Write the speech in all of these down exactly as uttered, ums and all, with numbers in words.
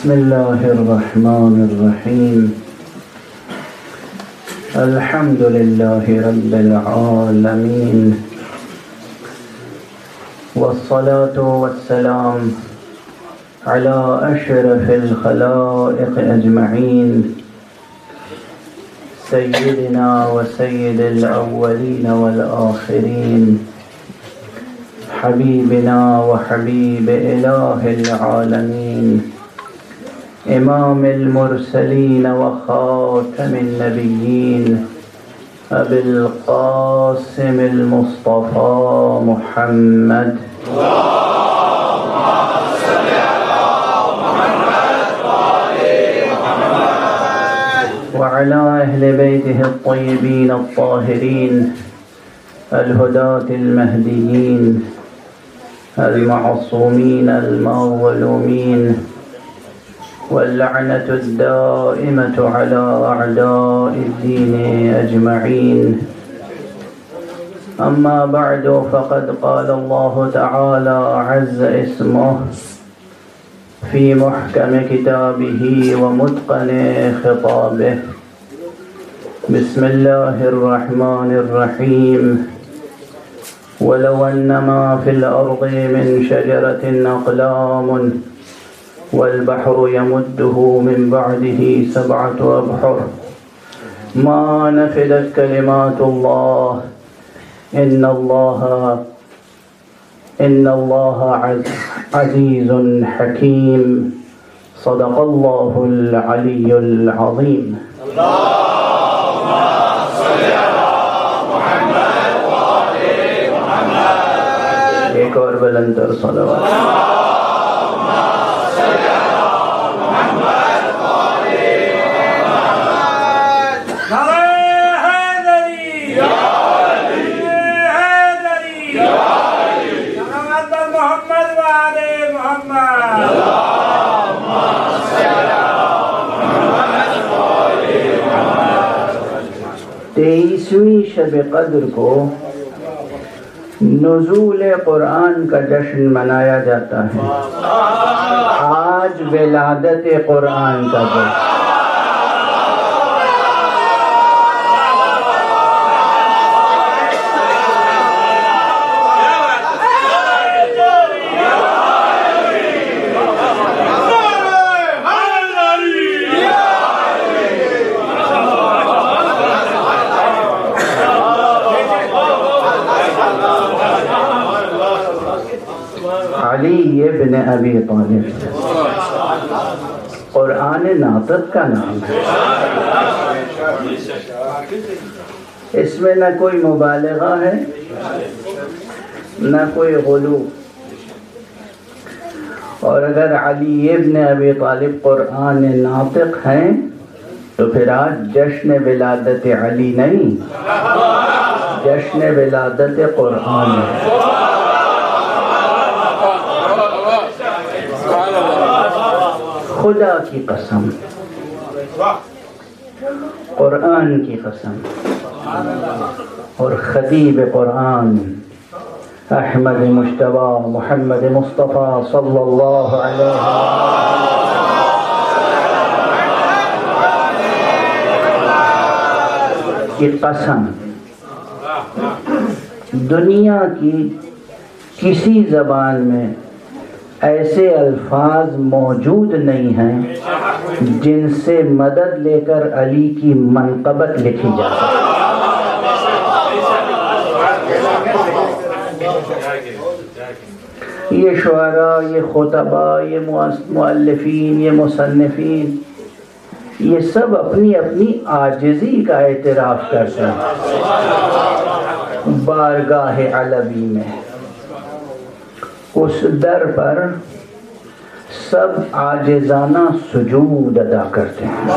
بسم الله الرحمن الرحيم الحمد لله رب العالمين والصلاة والسلام على أشرف الخلائق أجمعين سيدنا وسيد الأولين والآخرين حبيبنا وحبيب إله العالمين إمام المرسلين وخاتم النبيين أبي القاسم المصطفى محمد اللهم صل على محمد وآل محمد وعلى أهل بيته الطيبين الطاهرين الهداة المهديين المعصومين المظلومين واللعنة الدائمة على أعداء الدين أجمعين. أما بعد فقد قال الله تعالى عز اسمه في محكم كتابه ومتقن خطابه. بسم الله الرحمن الرحيم ولو أن ما في الأرض من شجرة أقلام والبحر يمده من بعده سبعة أبحر ما نفدت كلمات الله إن الله إن الله عزيز حكيم. صدق الله العلي العظيم. اللهم صل على محمد وآل محمد. ایک اور بلند تر صلوات. تیئیسویں شب قدر کو نزول قرآن کا جشن منایا جاتا ہے. آج ولادت قرآن کا جشن. علی ابن ابی طالب قرآن ناطق کا نام ہے. اس میں نہ کوئی مبالغہ ہے نہ کوئی غلو. اور اگر علی ابن ابی طالب قرآن ناطق ہیں تو پھر آج جشن ولادت علی نہیں، جشن ولادت قرآن ہے. خدا کی قسم، قرآن کی قسم اور خطیب قرآن احمد مجتبی محمد مصطفیٰ صلی اللہ علیہ کی قسم، دنیا کی کسی زبان میں ایسے الفاظ موجود نہیں ہیں جن سے مدد لے کر علی کی منقبت لکھی جا سکے. یہ شعراء، یہ خطباء، یہ مؤلفین، یہ مصنفین، یہ سب اپنی اپنی عاجزی کا اعتراف کرتے ہیں بارگاہ علوی میں. اس در پر سب عاجزانہ سجود ادا کرتے ہیں،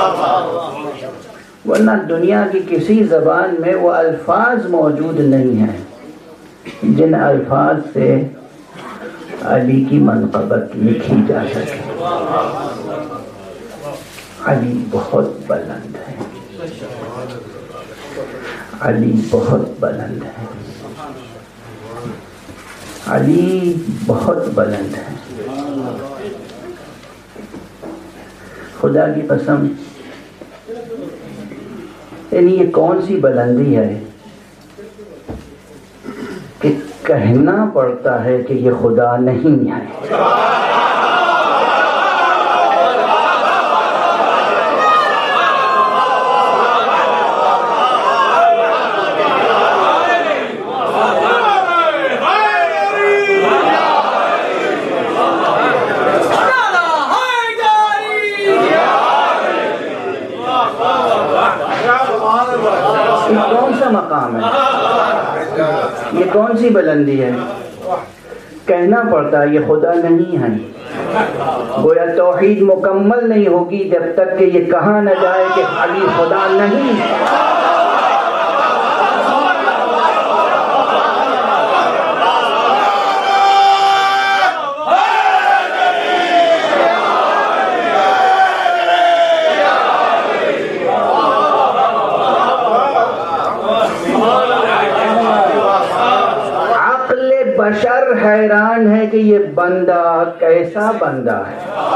ورنہ دنیا کی کسی زبان میں وہ الفاظ موجود نہیں ہیں جن الفاظ سے علی کی منقبت لکھی جا سکے. علی بہت بلند ہے، علی بہت بلند ہے، علی بہت بلند ہے. خدا کی قسم، یعنی یہ کون سی بلندی ہے کہ کہنا پڑتا ہے کہ یہ خدا نہیں ہے. یہ کون سا مقام ہے؟ یہ کون سی بلندی ہے؟ کہنا پڑتا ہے یہ خدا نہیں ہے. گویا توحید مکمل نہیں ہوگی جب تک کہ یہ کہا نہ جائے کہ علی خدا نہیں ہے. بشر حیران ہے کہ یہ بندہ کیسا بندہ ہے.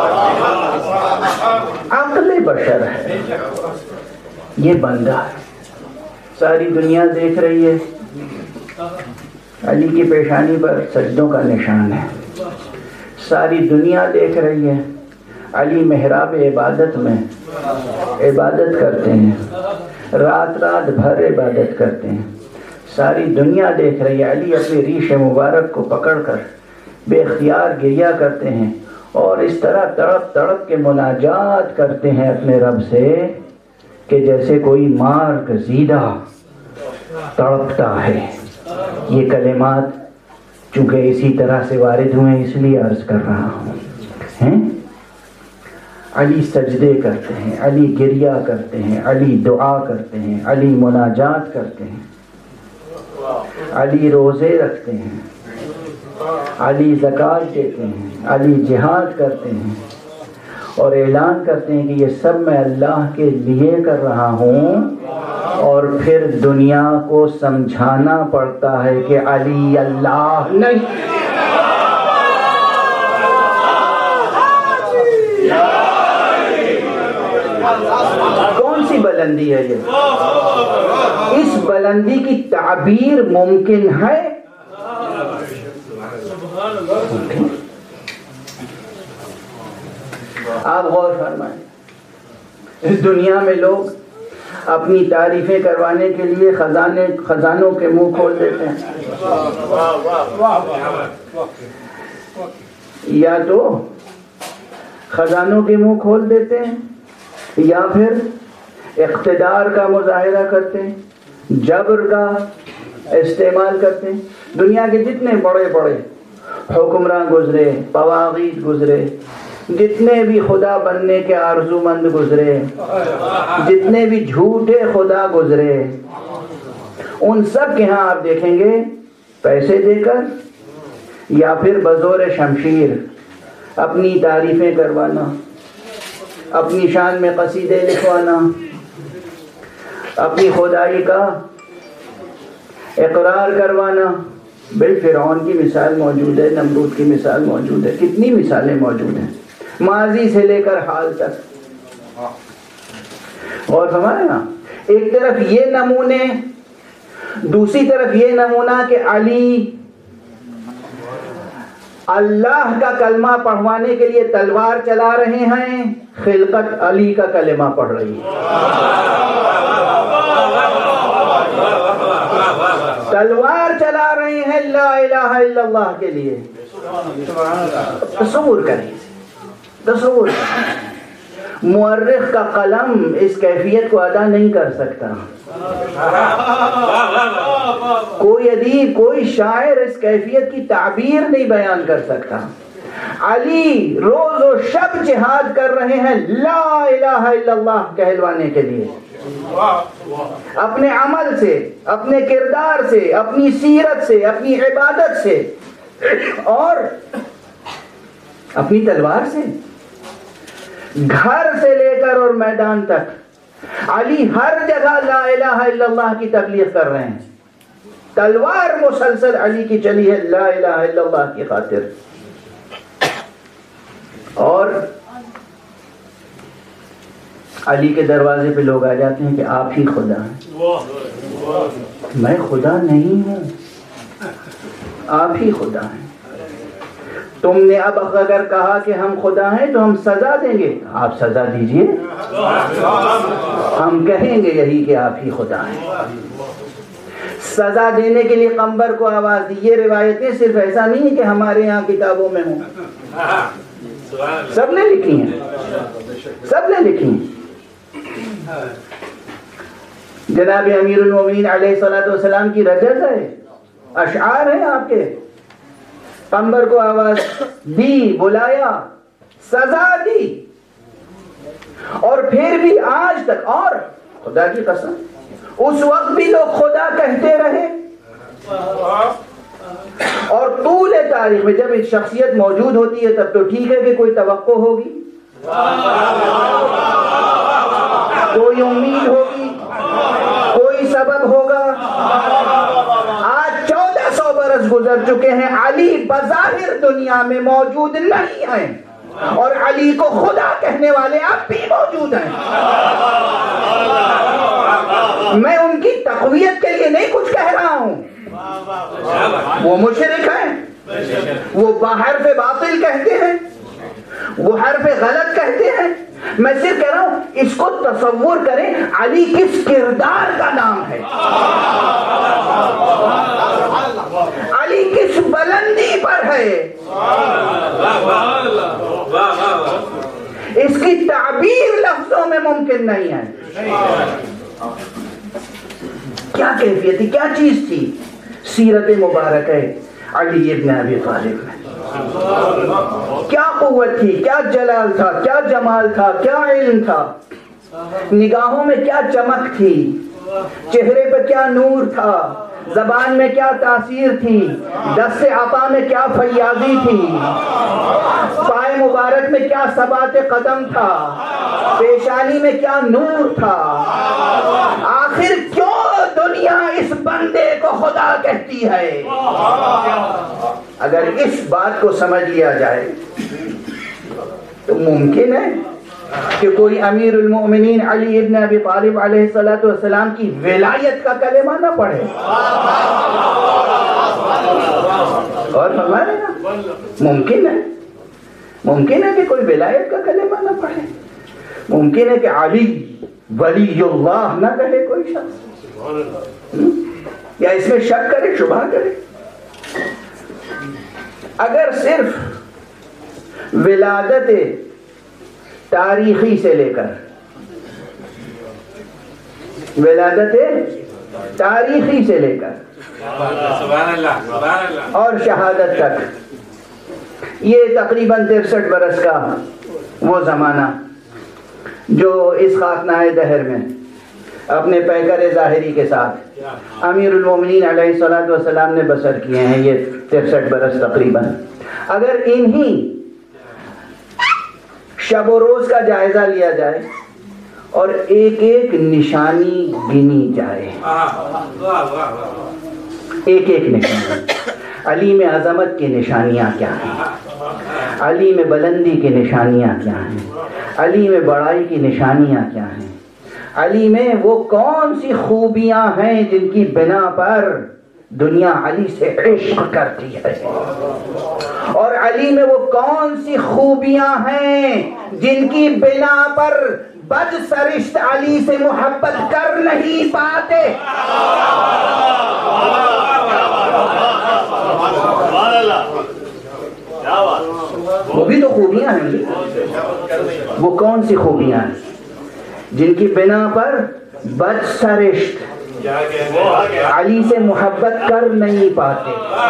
عقل بشر ہے، یہ بندہ ہے. ساری دنیا دیکھ رہی ہے علی کی پیشانی پر سجدوں کا نشان ہے. ساری دنیا دیکھ رہی ہے علی محراب عبادت میں عبادت کرتے ہیں، رات رات بھر عبادت کرتے ہیں. ساری دنیا دیکھ رہی ہے علی اپنی ریش مبارک کو پکڑ کر بے اختیار گریا کرتے ہیں اور اس طرح تڑپ تڑپ کے مناجات کرتے ہیں اپنے رب سے کہ جیسے کوئی مار گزیدہ تڑپتا ہے. یہ کلمات چونکہ اسی طرح سے وارد ہوئے اس لیے عرض کر رہا ہوں. ہیں علی سجدے کرتے ہیں، علی گریا کرتے ہیں، علی دعا کرتے ہیں، علی مناجات کرتے ہیں، علی روزے رکھتے ہیں، علی زکوٰۃ دیتے ہیں، علی جہاد کرتے ہیں اور اعلان کرتے ہیں کہ یہ سب میں اللہ کے لیے کر رہا ہوں. اور پھر دنیا کو سمجھانا پڑتا ہے کہ علی اللہ نہیں. کون سی بلندی ہے یہ؟ اس بلندی کی تعبیر ممکن ہے؟ آپ غور فرمائیں. اس دنیا میں لوگ اپنی تعریفیں کروانے کے لیے خزانے خزانوں کے منہ کھول دیتے ہیں. یا تو خزانوں کے منہ کھول دیتے ہیں یا پھر اقتدار کا مظاہرہ کرتے ہیں، جبر کا استعمال کرتے ہیں. دنیا کے جتنے بڑے بڑے حکمراں گزرے، طواغیت گزرے، جتنے بھی خدا بننے کے آرزو مند گزرے، جتنے بھی جھوٹے خدا گزرے، ان سب کے ہاں آپ دیکھیں گے پیسے دے کر یا پھر بزور شمشیر اپنی تعریفیں کروانا، اپنی شان میں قصیدے لکھوانا، اپنی خدائی کا اقرار کروانا. بھائی فرعون کی مثال موجود ہے، نمرود کی مثال موجود ہے، کتنی مثالیں موجود ہیں ماضی سے لے کر حال تک. اور ہمارے نا ایک طرف یہ نمونے، دوسری طرف یہ نمونہ کہ علی اللہ کا کلمہ پڑھوانے کے لیے تلوار چلا رہے ہیں، خلقت علی کا کلمہ پڑھ رہی ہے. تلوار چلا رہے ہیں لا الہ الا اللہ کے لیے. تصور کریں، تصور کریں. مورخ کا قلم اس کیفیت کو ادا نہیں کر سکتا. کوئی ادیب، کوئی شاعر اس کیفیت کی تعبیر نہیں بیان کر سکتا. علی روز و شب جہاد کر رہے ہیں لا الہ الا اللہ کہلوانے کے لیے، اپنے عمل سے، اپنے کردار سے، اپنی سیرت سے، اپنی عبادت سے اور اپنی تلوار سے. گھر سے لے کر اور میدان تک علی ہر جگہ لا الہ الا اللہ کی تبلیغ کر رہے ہیں. تلوار مسلسل علی کی چلی ہے لا الہ الا اللہ کی خاطر. اور علی کے دروازے پہ لوگ آ جاتے ہیں کہ آپ ہی خدا ہیں. میں خدا نہیں ہوں، آپ ہی خدا ہیں. تم نے اب اگر کہا کہ ہم خدا ہیں تو ہم سزا دیں گے. آپ سزا دیجئے، ہم کہیں گے یہی کہ آپ ہی خدا ہیں. سزا دینے کے لیے قمبر کو آواز دی. یہ روایتیں صرف ایسا نہیں ہے کہ ہمارے یہاں کتابوں میں ہوں، سب نے لکھی ہیں، سب نے لکھی ہیں. جناب امیر المومنین علیہ الصلوۃ والسلام کی رجز ہے، اشعار ہیں آپ کے. قمبر کو آواز دی، بلایا، سزا دی، اور پھر بھی آج تک. اور خدا کی قسم اس وقت بھی لوگ خدا کہتے رہے، اور طول تاریخ میں جب ایک شخصیت موجود ہوتی ہے تب تو ٹھیک ہے کہ کوئی توقع ہوگی، کوئی امید ہوگی، کوئی سبب ہوگا. آج چودہ سو برس گزر چکے ہیں، علی بظاہر دنیا میں موجود نہیں ہیں، اور علی کو خدا کہنے والے اب بھی موجود ہیں. میں ان کی تقویت کے لیے نہیں کچھ کہہ رہا ہوں، وہ مشرک ہیں، وہ حرف باطل کہتے ہیں، وہ حرف غلط کہتے ہیں. میں صرف کہہ رہا ہوں اس کو تصور کریں، علی کس کردار کا نام ہے، علی کس بلندی پر ہے. اس کی تعبیر لفظوں میں ممکن نہیں ہے. کیا کیفیت تھی، کیا چیز تھی سیرت مبارک ہے علی ابن ابی طالب میں؟ کیا قوت تھی، کیا جلال تھا، کیا جمال تھا، کیا علم تھا، نگاہوں میں کیا چمک تھی، چہرے پہ کیا نور تھا، زبان میں کیا تاثیر تھی، دست عطا میں کیا فیاضی تھی، پائے مبارک میں کیا ثبات قدم تھا، پیشانی میں کیا نور تھا. آخر کیوں دنیا اس بندے کو خدا کہتی ہے؟ اگر اس بات کو سمجھ لیا جائے تو ممکن ہے کہ کوئی امیر المؤمنین علی ابن ابی طالب علیہ الصلوۃ والسلام کی ولایت کا کلمہ نہ پڑھے. اور فرمائے نا ممکن ہے، ممکن ہے کہ کوئی ولایت کا کلمہ نہ پڑھے، ممکن ہے کہ علی ولی اللہ نہ کہے کوئی شخص، یا اس میں شک کرے، شبہ کرے. اگر صرف ولادت تاریخی سے لے کر ولادت تاریخی سے لے کر اور شہادت تک، یہ تقریباً ترسٹھ برس کا وہ زمانہ جو اس خاکنائے دہر میں اپنے پیکر ظاہری کے ساتھ امیر المومنین علیہ الصلوۃ والسلام نے بسر کیے ہیں، یہ ترسٹھ برس تقریباً. اگر انہی شب و روز کا جائزہ لیا جائے اور ایک ایک نشانی گنی جائے، ایک ایک نشانی، علی میں عظمت کی نشانیاں کیا ہیں، علی میں بلندی کی نشانیاں کیا ہیں، علی میں بڑائی کی نشانیاں کیا ہیں، علی میں وہ کون سی خوبیاں ہیں جن کی بنا پر دنیا علی سے عشق کرتی ہے، اور علی میں وہ کون سی خوبیاں ہیں جن کی بنا پر بد سرشت علی سے محبت کر نہیں پاتے. وہ بھی تو خوبیاں ہیں، وہ کون سی خوبیاں ہیں جن کی بنا پر بد سرشت علی سے محبت کر نہیں پاتے،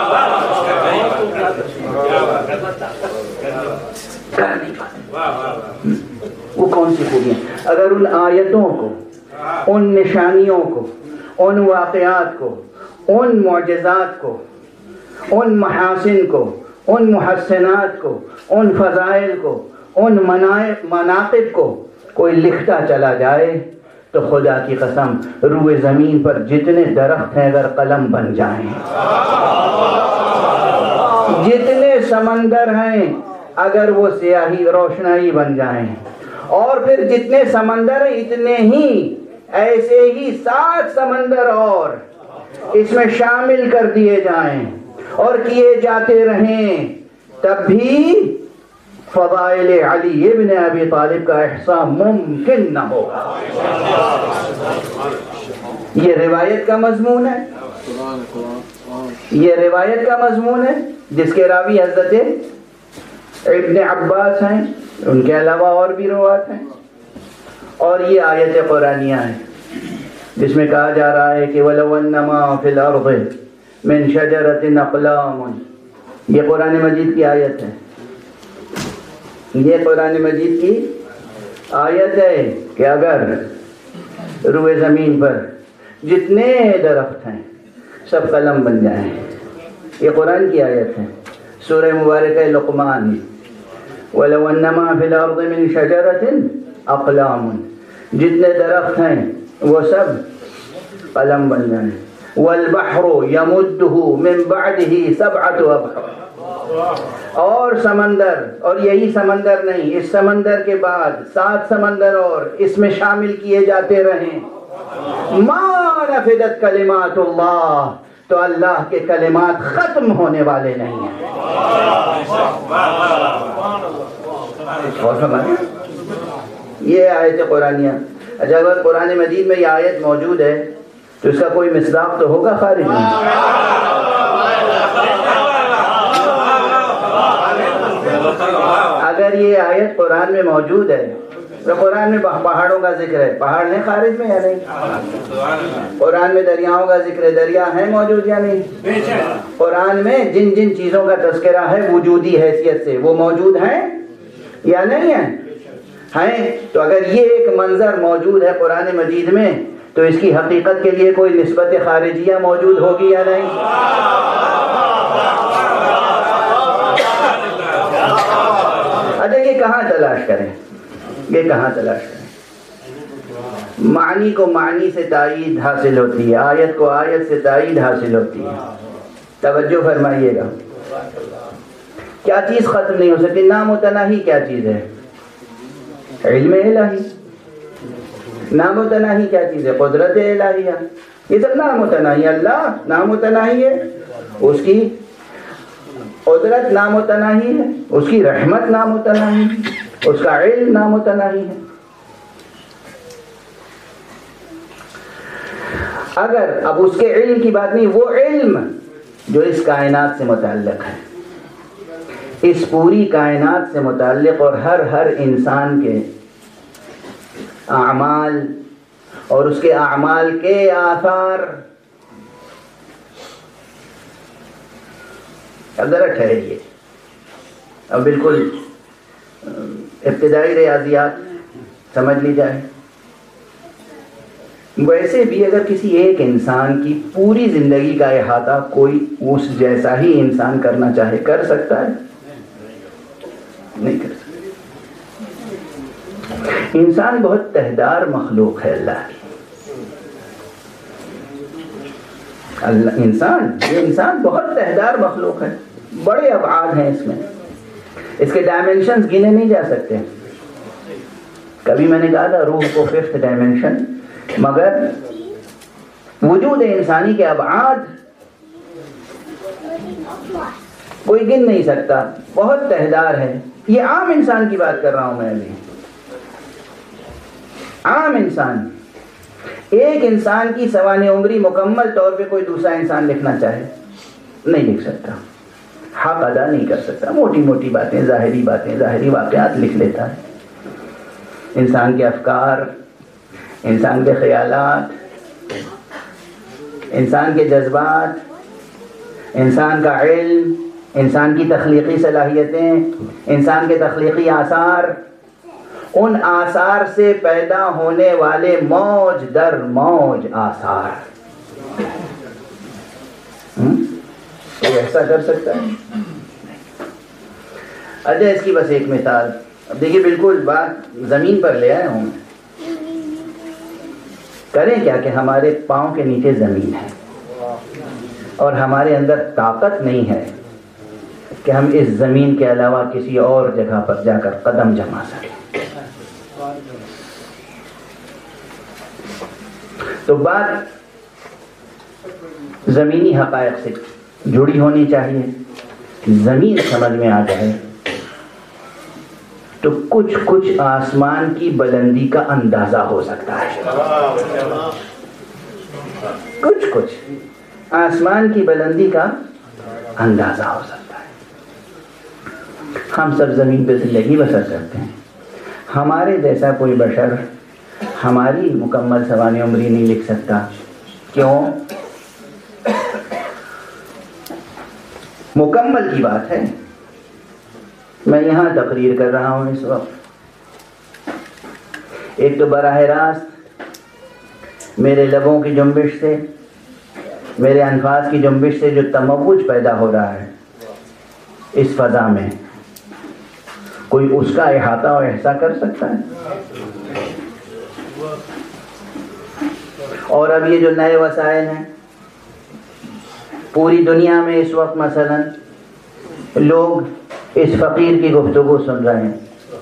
کر نہیں پاتے. وہ کون سی خوبیاں؟ اگر ان آیتوں کو، ان نشانیوں کو، ان واقعات کو، ان معجزات کو، ان محاسن کو، ان محسنات کو، ان فضائل کو، ان مناقب کو کوئی لکھتا چلا جائے تو خدا کی قسم روئے زمین پر جتنے درخت ہیں اگر قلم بن جائیں، جتنے سمندر ہیں اگر وہ سیاہی روشنائی بن جائیں، اور پھر جتنے سمندر ہیں اتنے ہی ایسے ہی سات سمندر اور اس میں شامل کر دیے جائیں اور کیے جاتے رہیں، تب بھی فضائل علی ابن ابی طالب کا احصاء ممکن نہ ہوگا۔ یہ روایت کا مضمون ہے، یہ روایت کا مضمون ہے جس کے راوی حضرت ابن عباس ہیں، ان کے علاوہ اور بھی روایت ہیں، اور یہ آیت قرآنیہ ہے جس میں کہا جا رہا ہے کہ وَلَوْ أَنَّمَا فِي الْأَرْضِ مِنْ شَجَرَةٍ أَقْلَامٌ، یہ قرآن مجید کی آیت ہے، یہ قرآن مجید کی آیت ہے کہ اگر روئے زمین پر جتنے درخت ہیں سب قلم بن جائیں، یہ قرآن کی آیت ہے، سورہ مبارکہ لقمان، وَلَوْ أَنَّمَا فِي الْأَرْضِ مِنْ شَجَرَةٍ أَقْلَامٌ، جتنے درخت ہیں وہ سب قلم بن جائیں، وَالْبَحْرُ يَمُدُّهُ مِنْ بَعْدِهِ سَبْعَةُ أَبْحُرٍ، اور سمندر، اور یہی سمندر نہیں، اس سمندر کے بعد سات سمندر اور اس میں شامل کیے جاتے رہیں، مَا نَفِدَتْ کَلِمَاتُ اللَّهِ، تو اللہ کے کلمات ختم ہونے والے نہیں ہیں۔ اور سمجھیں یہ آیت قرآنیہ، اچھا اگر قرآن مجید میں یہ آیت موجود ہے تو اس کا کوئی مصداق تو ہوگا خارج میں؟ اگر یہ آیت قرآن میں موجود ہے تو قرآن میں پہاڑوں کا ذکر ہے، پہاڑ ہیں خارج میں یا نہیں؟ قرآن میں دریاؤں کا ذکر ہے، دریا ہیں موجود یا نہیں؟ قرآن میں جن جن چیزوں کا تذکرہ ہے وجودی حیثیت سے وہ موجود ہیں یا نہیں ہیں؟ ہیں، تو اگر یہ ایک منظر موجود ہے قرآن مجید میں تو اس کی حقیقت کے لیے کوئی نسبت خارجیہ موجود ہوگی یا نہیں؟ اچھا یہ کہاں تلاش کریں، یہ کہاں تلاش کریں؟ معنی کو معنی سے تائید حاصل ہوتی ہے، آیت کو آیت سے تائید حاصل ہوتی ہے۔ توجہ فرمائیے گا، کیا چیز ختم نہیں ہو سکتی؟ نامتناہی کیا چیز ہے؟ علم الہی۔ نامتناہی کیا چیز ہے؟ قدرت الہیہ۔ یہ سب نامتناہی، اللہ نامتناہی ہے، اس کی قدرت نامتناہی ہے، اس کی رحمت نامتناہی ہے، اس کا علم نامتناہی ہے۔ اگر اب اس کے علم کی بات نہیں، وہ علم جو اس کائنات سے متعلق ہے، اس پوری کائنات سے متعلق اور ہر ہر انسان کے اعمال اور اس کے اعمال کے آثار، اب ذرا ٹھہریے، اب بالکل ابتدائی ریاضیات سمجھ لی جائے۔ ویسے بھی اگر کسی ایک انسان کی پوری زندگی کا احاطہ کوئی اس جیسا ہی انسان کرنا چاہے کر سکتا ہے؟ نہیں کر سکتا۔ انسان بہت تہدار مخلوق ہے اللہ کی۔ اللہ انسان یہ انسان بہت تہدار مخلوق ہے، بڑے ابعاد ہیں اس میں، اس کے ڈائمنشنز گنے نہیں جا سکتے۔ کبھی میں نے کہا تھا روح کو ففتھ ڈائمنشن، مگر وجود انسانی کے ابعاد کوئی گن نہیں سکتا، بہت تہدار ہے۔ یہ عام انسان کی بات کر رہا ہوں میں ابھی، عام انسان۔ ایک انسان کی سوانح عمری مکمل طور پہ کوئی دوسرا انسان لکھنا چاہے نہیں لکھ سکتا، حق ادا نہیں کر سکتا، موٹی موٹی باتیں، ظاہری باتیں، ظاہری واقعات لکھ لیتا ہے۔ انسان کے افکار، انسان کے خیالات، انسان کے جذبات، انسان کا علم، انسان کی تخلیقی صلاحیتیں، انسان کے تخلیقی آثار، ان آثار سے پیدا ہونے والے موج در موج آثار، کوئی ایسا کر سکتا ہے؟ اچھا اس کی بس ایک مثال، اب دیکھیے بالکل بات زمین پر لے آئے ہوں، کریں کیا کہ ہمارے پاؤں کے نیچے زمین ہے اور ہمارے اندر طاقت نہیں ہے کہ ہم اس زمین کے علاوہ کسی اور جگہ پر جا کر قدم جما سکیں۔ تو بات زمینی حقائق سے جڑی ہونی چاہیے. زمین سمجھ میں آ جائے تو کچھ کچھ آسمان کی بلندی کا اندازہ ہو سکتا ہے. کچھ کچھ آسمان کی بلندی کا اندازہ ہو سکتا ہے. ہم سب زمین پہ زندگی بسر کرتے ہیں. ہمارے جیسا کوئی بشر ہماری مکمل سوانح عمری نہیں لکھ سکتا. کیوں؟ مکمل کی بات ہے. میں یہاں تقریر کر رہا ہوں اس وقت. ایک تو براہ راست میرے لبوں کی جنبش سے، میرے انفاس کی جنبش سے جو تموج پیدا ہو رہا ہے اس فضا میں، کوئی اس کا احاطہ اور احساس کر سکتا ہے؟ اور اب یہ جو نئے وسائل ہیں پوری دنیا میں اس وقت مثلا لوگ اس فقیر کی گفتگو سن رہے ہیں.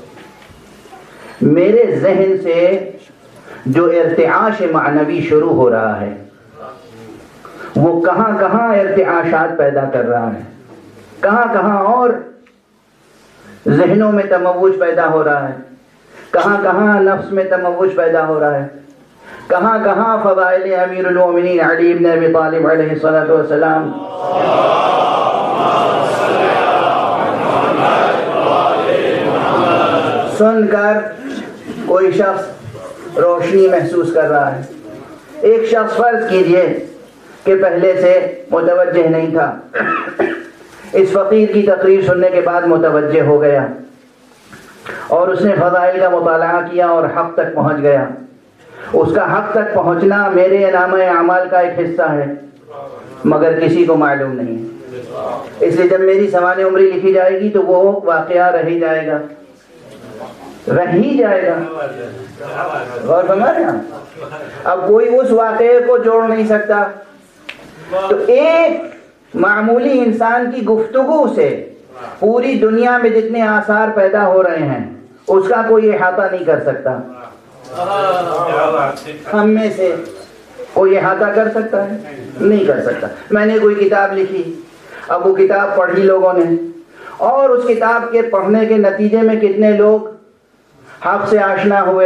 میرے ذہن سے جو ارتعاش معنوی شروع ہو رہا ہے وہ کہاں کہاں ارتعاشات پیدا کر رہا ہے، کہاں کہاں اور ذہنوں میں تموج پیدا ہو رہا ہے، کہاں کہاں نفس میں تموج پیدا ہو رہا ہے، کہاں کہاں فضائل امیر المومنین علی بن ابی طالب علیہ الصلوۃ والسلام سن کر کوئی شخص روشنی محسوس کر رہا ہے. ایک شخص فرض کیجئے کہ پہلے سے متوجہ نہیں تھا، اس فقیر کی تقریر سننے کے بعد متوجہ ہو گیا اور اس نے فضائل کا مطالعہ کیا اور حق تک پہنچ گیا. اس کا حق تک پہنچنا میرے نامہ اعمال کا ایک حصہ ہے مگر کسی کو معلوم نہیں ہے. اس لیے جب میری سوانح عمری لکھی جائے گی تو وہ واقعہ رہ ہی جائے گا، رہ ہی جائے گا. غور فرما رہے ہیں؟ اب کوئی اس واقعے کو جوڑ نہیں سکتا. تو ایک معمولی انسان کی گفتگو سے پوری دنیا میں جتنے آثار پیدا ہو رہے ہیں اس کا کوئی احاطہ نہیں کر سکتا. ہم میں سے کوئی احاطہ کر سکتا ہے؟ نہیں کر سکتا. میں نے کوئی کتاب لکھی، اب وہ کتاب پڑھی لوگوں نے، اور اس کتاب کے پڑھنے کے نتیجے میں کتنے لوگ حق سے آشنا ہوئے.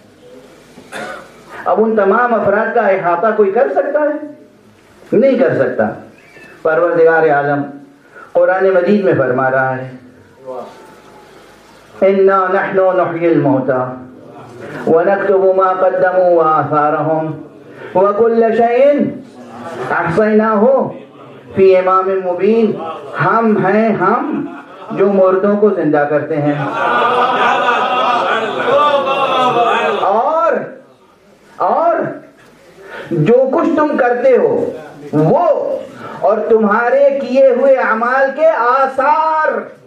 اب ان تمام افراد کا احاطہ کوئی کر سکتا ہے؟ نہیں کر سکتا. پروردگار عالم قرآن مجید میں فرما رہا ہے اِنَّا نَحْنُ نُحْيِي الْمَوْتَى وَنَكْتُبُ مَا قَدَّمُوا وَآثَارَهُمْ وَكُلَّ شَيْءٍ أَحْصَيْنَاهُ فِي إِمَامٍ مُبِينٍ. ہم ہیں ہم جو مردوں کو زندہ کرتے ہیں، اور اور جو کچھ تم کرتے ہو وہ اور تمہارے کیے ہوئے اعمال کے آثار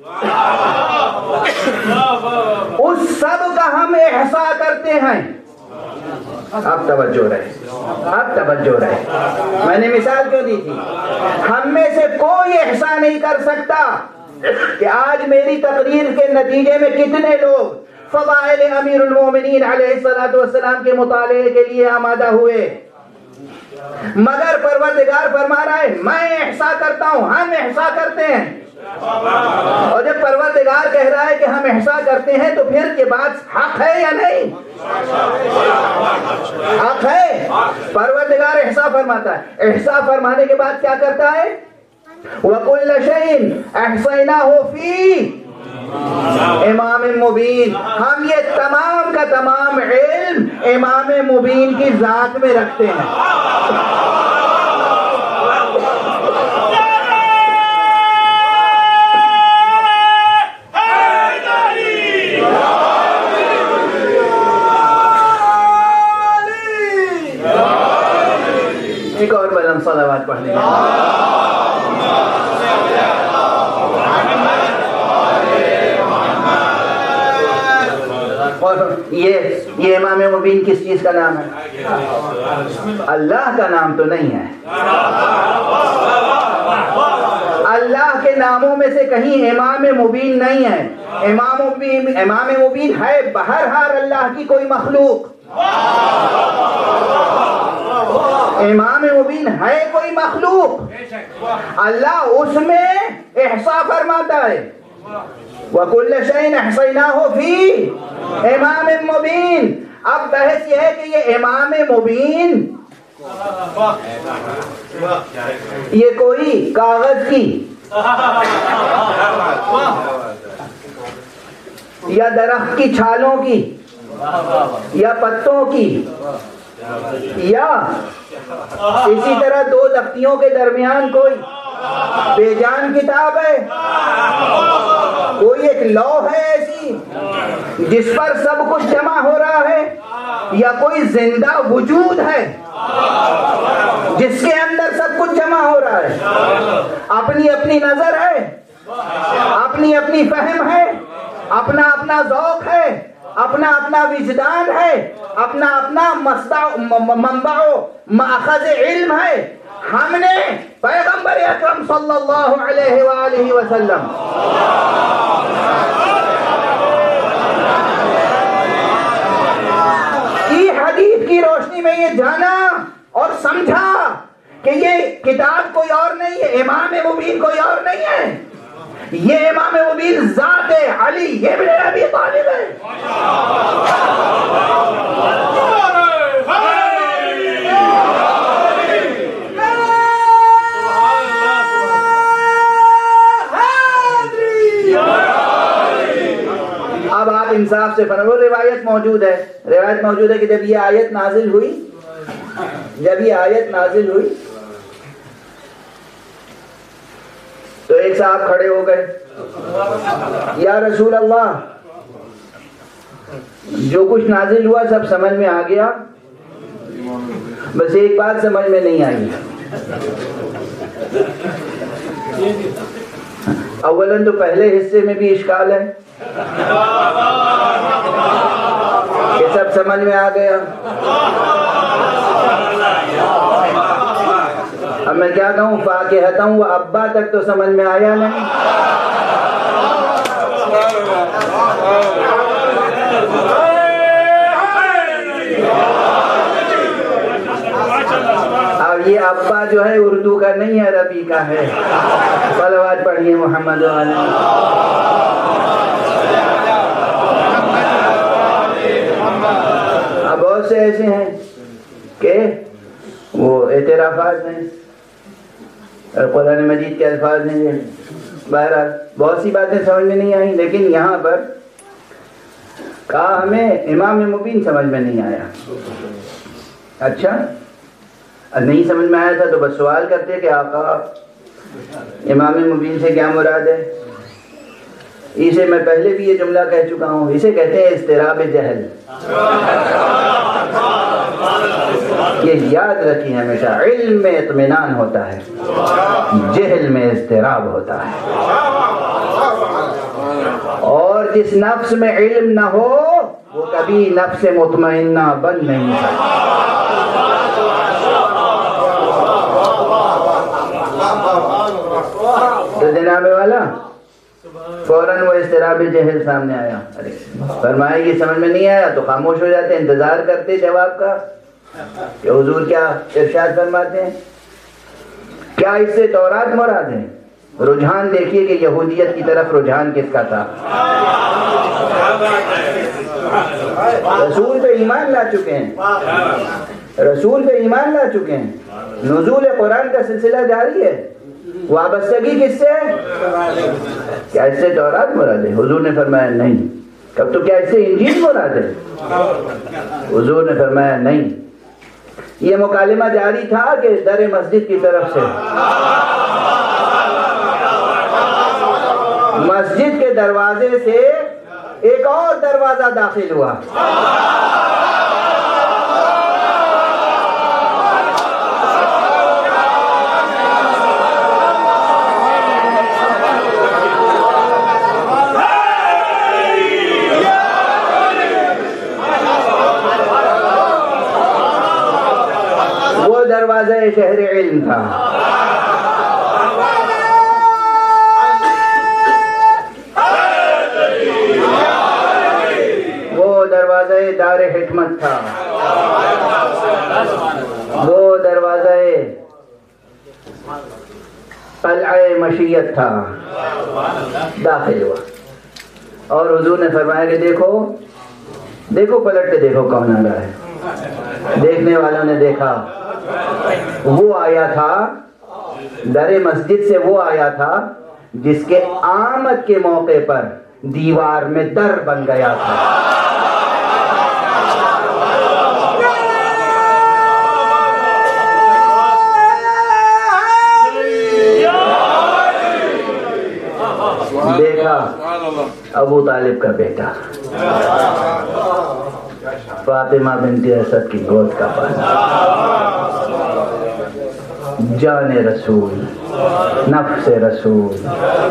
اس سب کا ہم احصاء کرتے ہیں. اب توجہ رہے، اب توجہ رہے. میں نے مثال کیوں دی تھی؟ ہم میں سے کوئی احصاء نہیں کر سکتا کہ آج میری تقریر کے نتیجے میں کتنے لوگ فضائل امیر المومنین علیہ الصلوۃ والسلام کے مطالعے کے لیے آمادہ ہوئے. مگر پروردگار فرما رہا ہے میں احصاء کرتا ہوں، ہم احصاء کرتے ہیں. اور جب پروردگار کہہ رہا ہے کہ ہم احصاء کرتے ہیں تو پھر یہ بات حق ہے یا نہیں؟ حق ہے. پروردگار احصاء فرماتا ہے. احصاء فرمانے کے بعد کیا کرتا ہے؟ وَكُلَّ شَيْءٍ أَحْصَيْنَاهُ فِي امام مبین. ہم یہ تمام کا تمام علم امام مبین کی ذات میں رکھتے ہیں. ایک اور بلند صلوات پڑھ لیں. یہ یہ امام مبین کس چیز کا نام ہے؟ اللہ کا نام تو نہیں ہے. اللہ کے ناموں میں سے کہیں امام مبین نہیں ہے. امام مبین امام مبین ہے بہرحال اللہ کی کوئی مخلوق، امام مبین ہے کوئی مخلوق، اللہ اس میں احصاء فرماتا ہے، وَكُلَّ شَيْءٍ أَحْصَيْنَاهُ فِي امام مبین۔ اب بحث یہ ہے کہ یہ امام مبین یہ کوئی کاغذ کی یا درخت کی چھالوں کی یا پتوں کی یا اسی طرح دو تختیوں کے درمیان کوئی بے جان کتاب ہے، کوئی ایک لوح ہے ایسی جس پر سب کچھ جمع ہو رہا ہے، یا کوئی زندہ وجود ہے جس کے اندر سب کچھ جمع ہو رہا ہے؟ اپنی اپنی نظر ہے، اپنی اپنی فہم ہے، اپنا اپنا ذوق ہے، اپنا اپنا وجدان ہے، اپنا اپنا منبع و ماخذ علم ہے۔ ہم نے پیغمبر اکرم صلی اللہ علیہ وآلہ وسلم کی حدیث کی روشنی میں یہ جانا اور سمجھا کہ یہ کتاب کوئی اور نہیں ہے، امام مبین کوئی اور نہیں ہے، یہ امام مبین ذات علی ابن ابی طالب ہے۔ اب آپ انصاف سے فرمائیں، وہ روایت موجود ہے، روایت موجود ہے کہ جب یہ آیت نازل ہوئی جب یہ آیت نازل ہوئی تو ایک صاحب کھڑے ہو گئے، یا رسول اللہ جو کچھ نازل ہوا سب سمجھ میں آ گیا، بس ایک بات سمجھ میں نہیں آئی۔ اولاً تو پہلے حصے میں بھی اشکال ہے کہ سب سمجھ میں آ گیا، اب میں کیا کہوں، فاکہتا ہوں وہ ابا تک تو سمجھ میں آیا نہیں۔ اب یہ ابا جو ہے اردو کا نہیں ہے، عربی کا ہے۔ صلوات پڑھیے محمد علیہ۔ اب بہت سے ایسے ہیں کہ وہ اعترافات ہیں، قرآن مجید کے الفاظ ہیں، بہرحال بہت سی باتیں سمجھ میں نہیں آئیں، لیکن یہاں پر کہا ہمیں امام مبین سمجھ میں نہیں آیا۔ اچھا نہیں سمجھ میں آیا تھا تو بس سوال کرتے کہ آقا امام مبین سے کیا مراد ہے؟ اسے میں پہلے بھی یہ جملہ کہہ چکا ہوں، اسے کہتے ہیں اضطراب جہل۔ یہ یاد رکھیں ہمیشہ، علم میں اطمینان ہوتا ہے، جہل میں اضطراب ہوتا ہے، اور جس نفس میں علم نہ ہو وہ کبھی نفس مطمئنہ بن نہیں سکتا۔ تو جناب والا فوراً وہ اضطراب جہل سامنے آیا، فرمایا یہ سمجھ میں نہیں آیا تو خاموش ہو جاتے، انتظار کرتے جواب کا کہ حضور کیا ارشاد فرماتے ہیں، کیا اس سے تورات مراد ہے؟ رجحان دیکھیے کہ یہودیت کی طرف رجحان کس کا تھا۔ رسول پہ ایمان لا چکے ہیں، رسول پہ ایمان لا چکے ہیں، نزول قرآن کا سلسلہ جاری ہے، وابستگی کس سے؟ کیا اس سے تورات مراد ہے؟ حضور نے فرمایا نہیں۔ کب تو کیا اس سے انجیل مراد ہے؟ حضور نے فرمایا نہیں۔ یہ مکالمہ جاری تھا کہ در مسجد کی طرف سے مسجد کے دروازے سے ایک اور دروازہ داخل ہوا، وہ دروازہ شہر علم تھا۔ دار حکمت تھا، وہ دروازہ قلعہ مشیت تھا، داخل ہوا اور حضور نے فرمایا کہ دیکھو دیکھو پلٹ کے دیکھو کون آ رہا ہے۔ دیکھنے والوں نے دیکھا، وہ آیا تھا در مسجد سے، وہ آیا تھا جس کے آمد کے موقع پر دیوار میں در بن گیا تھا۔ دیکھا ابو طالب کا بیٹا، فاطمہ بنت اسد کی گود کا پانا، جان رسول، نفس رسول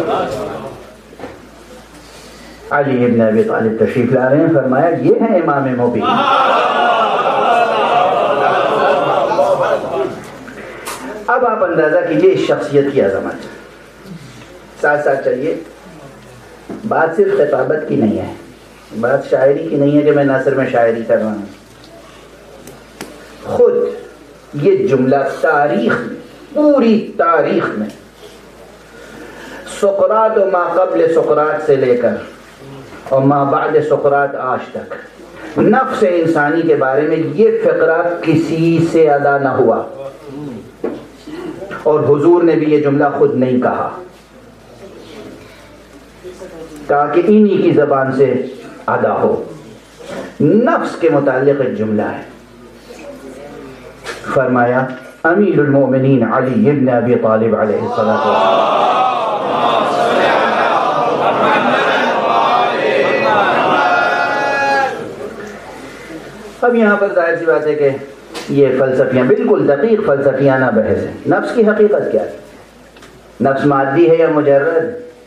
علی ابن ابی طالب تشریف لا رہے ہیں۔ فرمایا یہ ہے امام مبین۔ اب آپ اندازہ کیجئے اس شخصیت کی عظمت۔ ساتھ ساتھ چلیے، بات صرف خطابت کی نہیں ہے، بات شاعری کی نہیں ہے کہ میں نثر میں شاعری کر رہا ہوں۔ خود یہ جملہ تاریخ میں، پوری تاریخ میں، سقراط و ما قبل سقراط سے لے کر اور ما بعد سقراط آج تک نفس انسانی کے بارے میں یہ فقرہ کسی سے ادا نہ ہوا، اور حضور نے بھی یہ جملہ خود نہیں کہا تاکہ انہی کی زبان سے ادا ہو۔ نفس کے متعلق ایک جملہ ہے، فرمایا امیر المؤمنین علی ابن ابی طالب علیہ الصلوۃ والسلام۔ اب یہاں پر ظاہر سی بات ہے کہ یہ فلسفیاں، بالکل دقیق فلسفیانہ بحث ہے۔ نفس کی حقیقت کیا ہے؟ نفس مادی ہے یا مجرد؟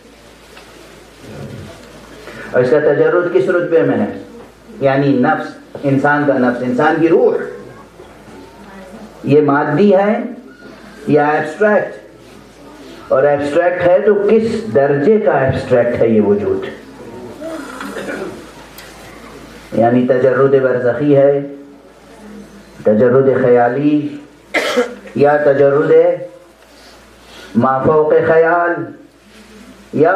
اور اس کا تجرد کس رتبے میں ہے؟ یعنی نفس، انسان کا نفس، انسان کی روح، یہ مادی ہے یا ایبسٹریکٹ؟ اور ایبسٹریکٹ ہے تو کس درجے کا ایبسٹریکٹ ہے یہ وجود؟ یعنی تجرد برزخی ہے، تجرد خیالی، یا تجرد مافوق خیال، یا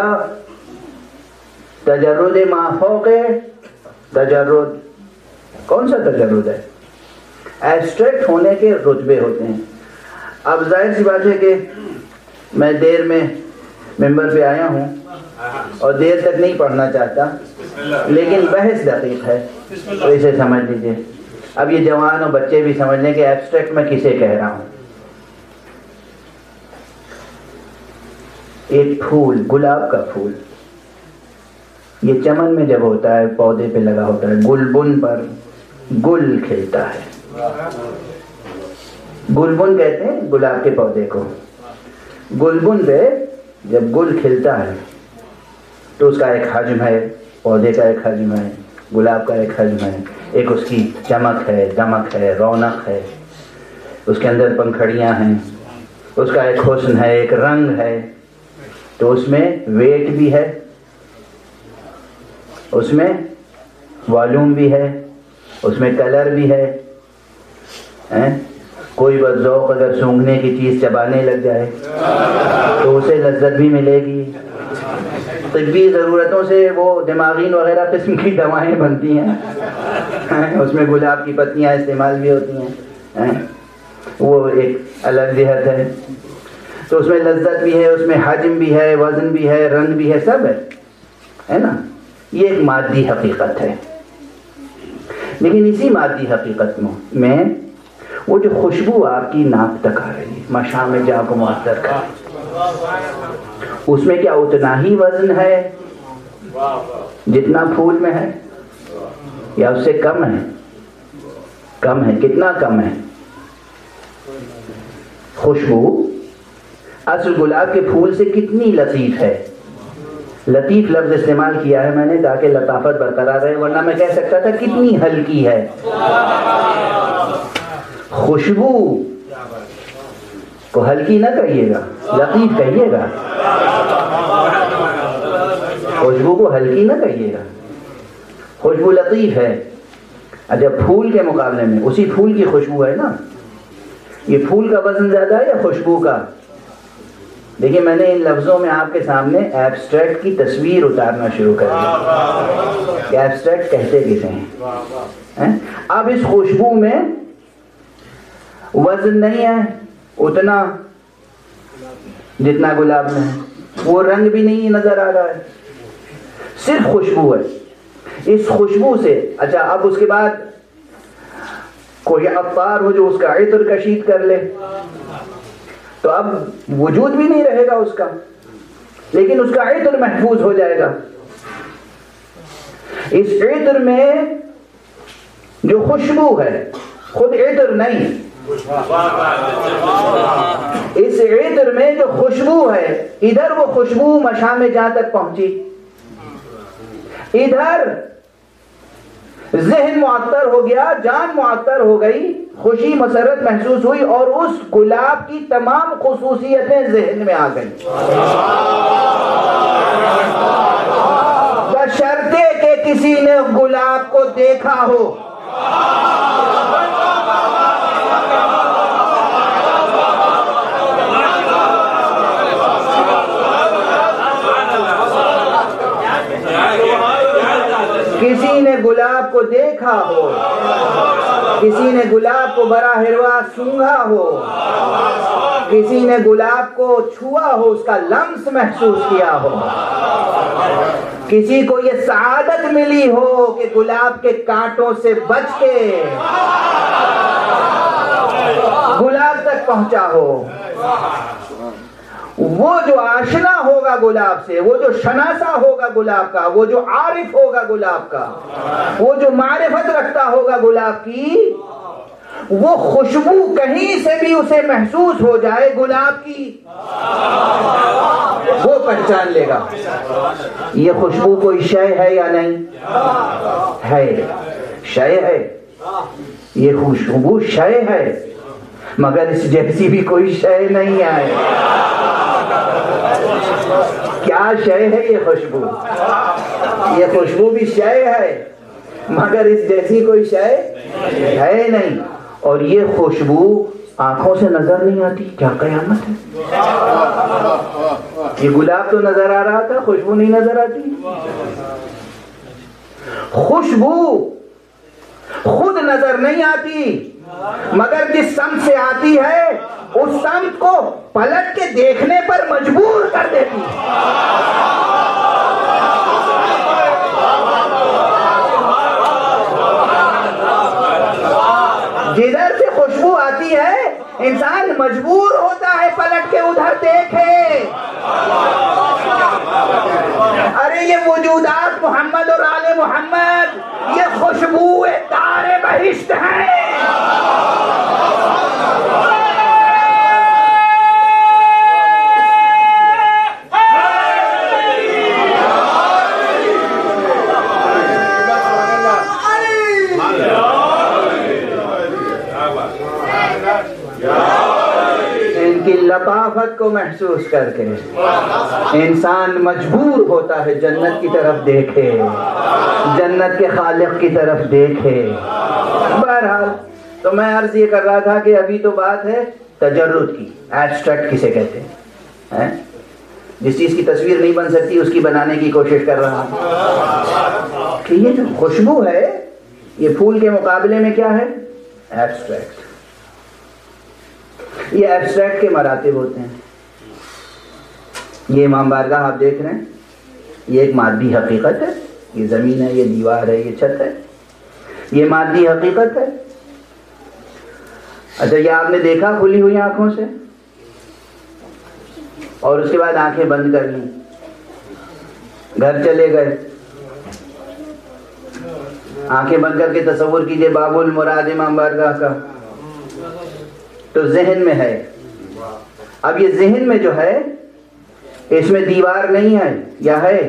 تجرد مافوق تجرد؟ کون سا تجرد ہے؟ ایبسٹریکٹ ہونے کے رتبے ہوتے ہیں۔ اب ظاہر سی بات ہے کہ میں دیر میں ممبر پہ آیا ہوں اور دیر تک نہیں پڑھنا چاہتا، لیکن بحث دقیق ہے تو اسے سمجھ لیجئے۔ اب یہ جوان اور بچے بھی سمجھ لیں کہ ایبسٹریکٹ میں کسے کہہ رہا ہوں۔ ایک پھول، گلاب کا پھول، یہ چمن میں جب ہوتا ہے، پودے پہ لگا ہوتا ہے، گلبن پر گل کھلتا ہے۔ گلبن کہتے ہیں گلاب کے پودے کو۔ گلبن پہ جب گل کھلتا ہے تو اس کا ایک حجم ہے، پودے کا ایک حجم ہے، گلاب کا ایک حجم ہے، ایک اس کی چمک ہے، دمک ہے، رونق ہے، اس کے اندر پنکھڑیاں ہیں، اس کا ایک حسن ہے، ایک رنگ ہے، تو اس میں ویٹ بھی ہے، اس میں والیوم بھی ہے، اس میں کلر بھی ہے۔ کوئی بدذوق اگر سونگھنے کی چیز چبانے لگ جائے تو اسے لذت بھی ملے گی۔ طبی ضرورتوں سے وہ دماغین وغیرہ قسم کی دوائیں بنتی ہیں، اس میں گلاب کی پتیاں استعمال بھی ہوتی ہیں، وہ ایک الگ جہت ہے۔ تو اس میں لذت بھی ہے، اس میں حجم بھی ہے، وزن بھی ہے، رنگ بھی ہے، سب ہے، ہے نا؟ یہ ایک مادی حقیقت ہے۔ لیکن اسی مادی حقیقت میں وہ جو خوشبو آپ کی ناک تک آ رہی ہے، مشام جا کو معطر کر، اس میں کیا اتنا ہی وزن ہے جتنا پھول میں ہے، یا اس سے کم ہے؟ کم ہے۔ کتنا کم ہے؟ خوشبو اصل گلاب کے پھول سے کتنی لطیف ہے؟ لطیف لفظ استعمال کیا ہے میں نے تاکہ لطافت برقرار رہے، ورنہ میں کہہ سکتا تھا کتنی ہلکی ہے۔ خوشبو کو ہلکی نہ کہیے گا، لطیف کہیے گا۔ خوشبو کو ہلکی نہ کہیے گا، خوشبو لطیف ہے۔ اچھا پھول کے مقابلے میں اسی پھول کی خوشبو ہے نا، یہ پھول کا وزن زیادہ ہے یا خوشبو کا؟ دیکھیں میں نے ان لفظوں میں آپ کے سامنے ایبسٹریکٹ کی تصویر اتارنا شروع کر دیا کہ ایبسٹریکٹ کہتے کسے ہیں۔ اب اس خوشبو میں وزن نہیں ہے اتنا جتنا گلاب میں ہے، وہ رنگ بھی نہیں نظر آ رہا ہے، صرف خوشبو ہے۔ اس خوشبو سے اچھا اب اس کے بعد کوئی عطار ہو جو اس کا عطر کشید کر لے تو اب وجود بھی نہیں رہے گا اس کا، لیکن اس کا عطر محفوظ ہو جائے گا۔ اس عطر میں جو خوشبو ہے، خود عطر نہیں، اس عطر میں جو خوشبو ہے، ادھر وہ خوشبو مشام جہاں تک پہنچی، ادھر ذہن معطر ہو گیا، جان معطر ہو گئی، خوشی مسرت محسوس ہوئی اور اس گلاب کی تمام خصوصیتیں ذہن میں آ گئی، بشرطے کہ کسی نے گلاب کو دیکھا ہو۔ کسی نے گلاب کو دیکھا ہو، کسی نے گلاب کو براہ راست سونگھا ہو، کسی نے گلاب کو چھوا ہو، اس کا لمس محسوس کیا ہو، کسی کو یہ سعادت ملی ہو کہ گلاب کے کانٹوں سے بچ کے گلاب تک پہنچا ہو۔ وہ جو آشنا ہوگا گلاب سے، وہ جو شناسا ہوگا گلاب کا، وہ جو عارف ہوگا گلاب کا، وہ جو معرفت رکھتا ہوگا گلاب کی، وہ خوشبو کہیں سے بھی اسے محسوس ہو جائے گلاب کی، وہ پہچان لے گا یہ خوشبو کوئی شے ہے یا نہیں ہے، شے ہے، یہ خوشبو شے ہے، مگر اس جیسی بھی کوئی شے نہیں ہے۔ کیا شے ہے یہ خوشبو؟ یہ خوشبو بھی شے ہے مگر اس جیسی کوئی شے ہے نہیں، اور یہ خوشبو آنکھوں سے نظر نہیں آتی۔ کیا قیامت ہے! یہ گلاب تو نظر آ رہا تھا، خوشبو نہیں نظر آتی۔ خوشبو خود نظر نہیں آتی مگر جس سمت سے آتی ہے اس سمت کو پلٹ کے دیکھنے پر مجبور کر دیتی۔ جدھر سے خوشبو آتی ہے انسان مجبور ہوتا ہے پلٹ کے ادھر دیکھے۔ ارے یہ وجودات محمد اور آل محمد، یہ خوشبو دار بہشت ہیں۔ لطافت کو محسوس کر کے انسان مجبور ہوتا ہے جنت کی طرف دیکھے، جنت کے خالق کی طرف دیکھے۔ بہرحال تو میں عرض یہ کر رہا تھا کہ ابھی تو بات ہے تجرد کی، ایبسٹریکٹ کسے کہتے ہیں، جس چیز کی تصویر نہیں بن سکتی اس کی بنانے کی کوشش کر رہا ہوں کہ یہ جو خوشبو ہے یہ پھول کے مقابلے میں کیا ہے؟ ایبسٹریکٹ۔ یہ ایبسٹریکٹ کے مراتب ہوتے ہیں۔ یہ امام بارگاہ آپ دیکھ رہے ہیں، یہ ایک مادی حقیقت ہے، یہ زمین ہے، یہ دیوار ہے، یہ چھت ہے، یہ مادی حقیقت ہے۔ اچھا یہ آپ نے دیکھا کھلی ہوئی آنکھوں سے اور اس کے بعد آنکھیں بند کر لیں، گھر چلے گئے، آنکھیں بند کر کے تصور کیجئے باب المراد امام بارگاہ کا، تو ذہن میں ہے۔ اب یہ ذہن میں جو ہے اس میں دیوار نہیں ہے یا ہے؟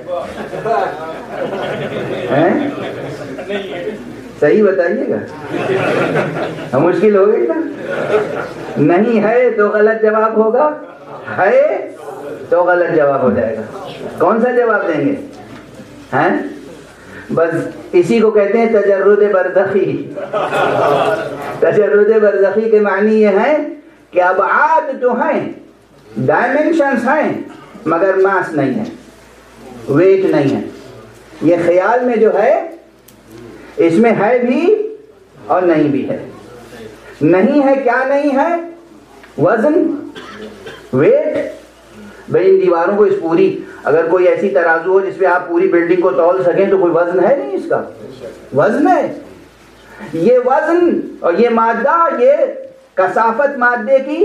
صحیح بتائیے گا، مشکل ہو گئی نا۔ نہیں ہے تو غلط جواب ہوگا، ہے تو غلط جواب ہو جائے گا۔ کون سا جواب دیں گے؟ ہیں بس اسی کو کہتے ہیں تجرد برزخی. تجرد برزخی کے معنی یہ ہے کہ ابعاد تو ہیں، ڈائمنشنز ہیں، مگر ماس نہیں ہے، ویٹ نہیں ہے. یہ خیال میں جو ہے اس میں ہے بھی اور نہیں بھی ہے. نہیں ہے کیا نہیں ہے؟ وزن، ویٹ. بھائی ان دیواروں کو اس پوری اگر کوئی ایسی ترازو ہو جس پہ آپ پوری بلڈنگ کو تول سکیں تو کوئی وزن ہے نہیں اس کا؟ وزن ہے. یہ وزن اور یہ مادہ، یہ کثافت مادے کی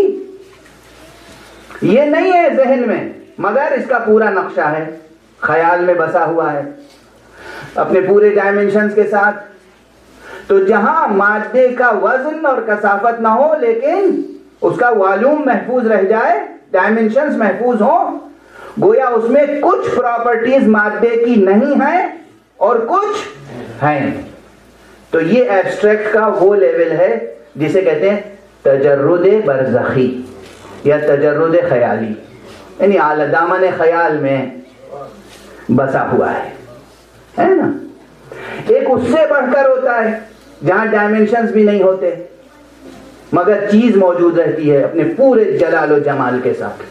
یہ نہیں ہے ذہن میں، مگر اس کا پورا نقشہ ہے، خیال میں بسا ہوا ہے اپنے پورے ڈائمنشنز کے ساتھ. تو جہاں مادے کا وزن اور کثافت نہ ہو لیکن اس کا والیوم محفوظ رہ جائے، ڈائمنشنز محفوظ ہوں، گویا اس میں کچھ پراپرٹیز مادے کی نہیں ہیں اور کچھ ہیں. تو یہ ایبسٹریکٹ کا وہ لیول ہے جسے کہتے ہیں تجرد برزخی یا تجرد خیالی، یعنی اعلی دامن خیال میں بسا ہوا ہے، ہے نا. ایک اس سے بڑھ کر ہوتا ہے جہاں ڈائمنشنز بھی نہیں ہوتے مگر چیز موجود رہتی ہے اپنے پورے جلال و جمال کے ساتھ.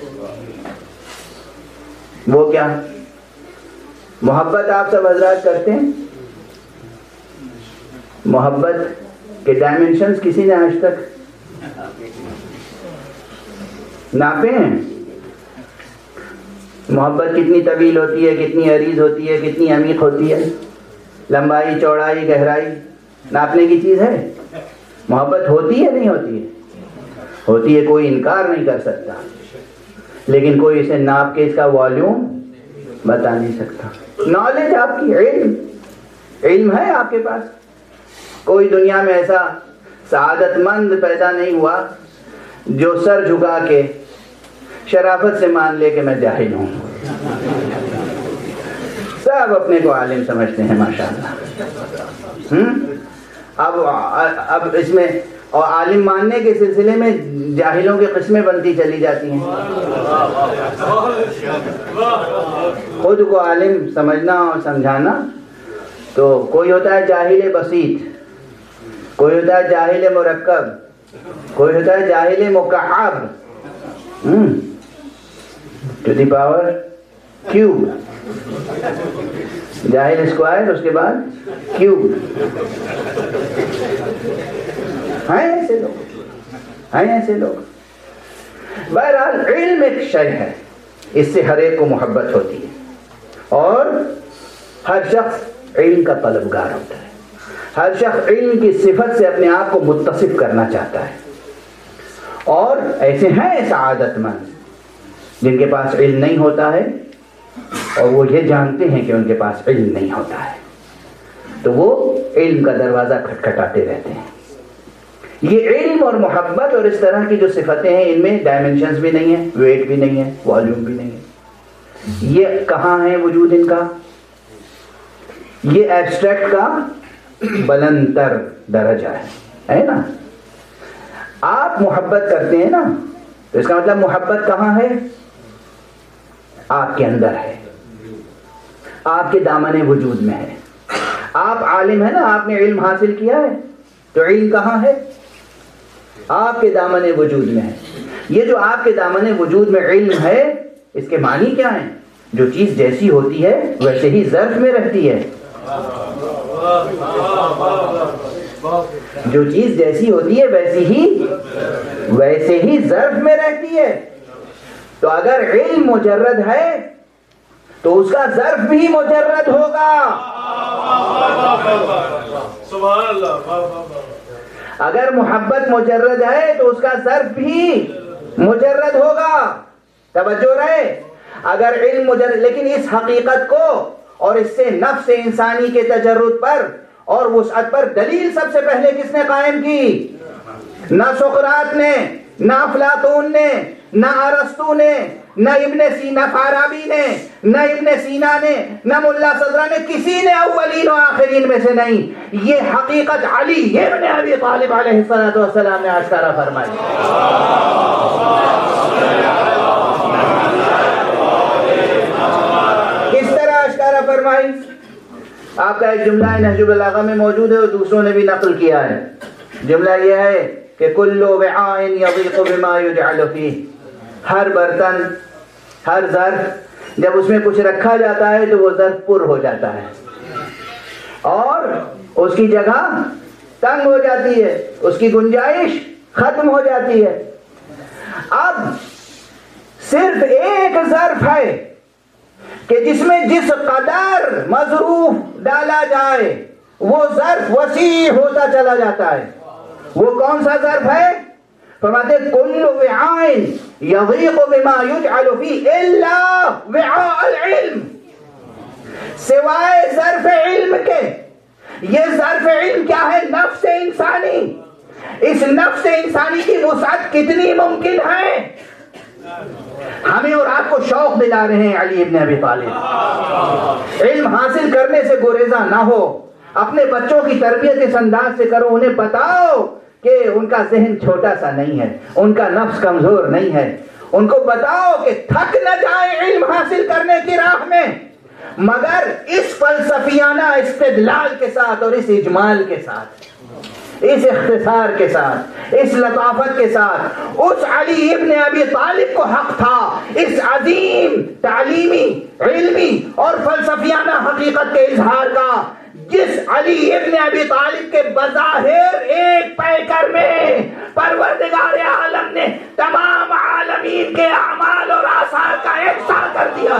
وہ کیا؟ محبت آپ سب حضرات کرتے ہیں؟ محبت کے ڈائمنشنز کسی نے آج تک ناپے ہیں؟ محبت کتنی طویل ہوتی ہے، کتنی عریض ہوتی ہے، کتنی عمیق ہوتی ہے، لمبائی، چوڑائی، گہرائی ناپنے کی چیز ہے؟ محبت ہوتی ہے نہیں ہوتی ہے؟ ہوتی ہے، کوئی انکار نہیں کر سکتا، لیکن کوئی اسے ناپ کے اس کا والیوم بتا نہیں سکتا. نالج آپ کی، علم علم ہے آپ کے پاس. کوئی دنیا میں ایسا سعادت مند پیدا نہیں ہوا جو سر جھکا کے شرافت سے مان لے کہ میں جاہل ہوں. سب اپنے کو عالم سمجھتے ہیں ماشاءاللہ. اب اب اس میں اور عالم ماننے کے سلسلے میں جاہلوں کی قسمیں بنتی چلی جاتی ہیں. خود کو عالم سمجھنا اور سمجھانا، تو کوئی ہوتا ہے جاہل بسیط، کوئی ہوتا ہے جاہل مرکب، کوئی ہوتا ہے جاہل مکعب ٹو دی پاور کیوب، جاہل اسکوائر اس کے بعد کیوب. ہیں ایسے لوگ، ہیں ایسے لوگ. بہرحال علم ایک شے ہے، اس سے ہر ایک کو محبت ہوتی ہے اور ہر شخص علم کا طلبگار ہوتا ہے. ہر شخص علم کی صفت سے اپنے آپ کو متصف کرنا چاہتا ہے. اور ایسے ہیں سعادت مند جن کے پاس علم نہیں ہوتا ہے اور وہ یہ جانتے ہیں کہ ان کے پاس علم نہیں ہوتا ہے، تو وہ علم کا دروازہ کھٹکھٹاتے رہتے ہیں. یہ علم اور محبت اور اس طرح کی جو صفتیں ہیں ان میں ڈائمنشنز بھی نہیں ہیں، ویٹ بھی نہیں ہے، والیوم بھی نہیں ہے. یہ کہاں ہے وجود ان کا؟ یہ ایبسٹریکٹ کا بلند تر درجہ ہے، ہے نا. آپ محبت کرتے ہیں نا، تو اس کا مطلب محبت کہاں ہے؟ آپ کے اندر ہے، آپ کے دامن وجود میں ہے. آپ عالم ہے نا، آپ نے علم حاصل کیا ہے، تو علم کہاں ہے؟ آپ کے دامن وجود میں ہے. یہ جو آپ کے دامن وجود میں علم ہے، اس کے معنی کیا ہیں؟ جو چیز جیسی ہوتی ہے ویسے ہی ظرف میں رہتی ہے. جو چیز جیسی ہوتی ہے ویسی ہی ویسے ہی ظرف میں رہتی ہے. تو اگر علم مجرد ہے تو اس کا ظرف بھی مجرد ہوگا. سبحان اللہ. اگر محبت مجرد ہے تو اس کا ظرف بھی مجرد ہوگا. توجہ رہے. اگر علم مجرد، لیکن اس حقیقت کو اور اس سے نفس انسانی کے تجرد پر اور وسعت پر دلیل سب سے پہلے کس نے قائم کی؟ نہ سقراط نے، نہ افلاطون نے، نہ ارسطو نے، نہ ابن سینا، فارابی نے، نہ ابن سینا نے، نہ ملا صدرہ نے، کسی نے اولین و آخرین میں سے نہیں. یہ حقیقت علی ابن ابی طالب علیہ السلام نے آشکارا فرمائی. کس طرح آشکارا فرمائی؟ آپ کا ایک جملہ نہج البلاغہ میں موجود ہے اور دوسروں نے بھی نقل کیا ہے. جملہ یہ ہے کہ کل وعاء یضیق بما یجعل فیہ، ہر برتن، ہر ظرف جب اس میں کچھ رکھا جاتا ہے تو وہ ظرف پر ہو جاتا ہے اور اس کی جگہ تنگ ہو جاتی ہے، اس کی گنجائش ختم ہو جاتی ہے. اب صرف ایک ظرف ہے کہ جس میں جس قدر مظروف ڈالا جائے وہ ظرف وسیع ہوتا چلا جاتا ہے. وہ کون سا ظرف ہے؟ فرماتے کل وعاء یضیق بما یجعل فیہ الا وعاء العلم، سوائے ظرف علم کے. یہ ظرف علم کیا ہے؟ نفس انسانی. اس نفس انسانی کی وسعت کتنی ممکن ہے؟ ہمیں اور آپ کو شوق دلا رہے ہیں علی ابن ابی طالب. علم حاصل کرنے سے گریزاں نہ ہو، اپنے بچوں کی تربیت اس انداز سے کرو، انہیں بتاؤ کہ ان کا ذہن چھوٹا سا نہیں ہے، ان کا نفس کمزور نہیں ہے. ان کو بتاؤ کہ تھک نہ جائے علم حاصل کرنے کی راہ میں، مگر اس فلسفیانہ استدلال کے ساتھ اور اس اجمال کے ساتھ، اس اختصار کے ساتھ، اس لطافت کے ساتھ. اس علی ابن ابی طالب کو حق تھا اس عظیم تعلیمی، علمی اور فلسفیانہ حقیقت کے اظہار کا، جس علی ابن ابی طالب کے بظاہر ایک پیکر میں پروردگار عالم نے تمام عالمین کے اعمال اور آثار کا احصاء کر دیا.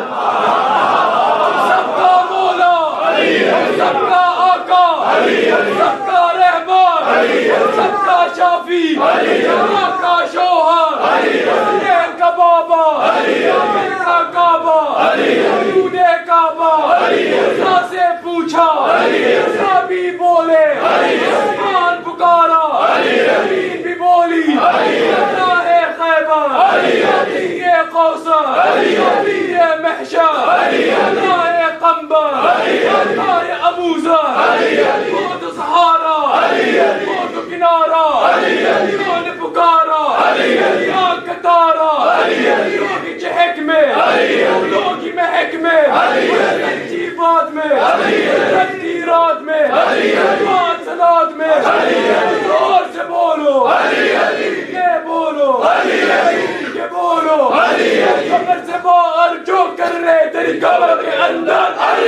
سب کا مولا، سب کا آقا، سب کا رہبر، سب کا شافی، سب کا شوہر، یہ کا بابا، یہ کا کعبہ، وجود کعبہ، اسرا سے پوچھا، اسرا بھی بولے، آسمان پکارا، زمین بھی بولی، راہ خیبر، یہ کوثر، یہ محشر، راہ قنبر، راہ ابوذر، موت سہارا، موت کنارا، کون پکارا، یا کتارا، لوگ چہک میں، لوگ مہک میں، سچی بات میں، سچی رات میں، پانچ سلاد میں، زور سے بولو، یہ بولو، یہ بولو، قبر سے باہر جو کر رہے تیری قبر کے اندر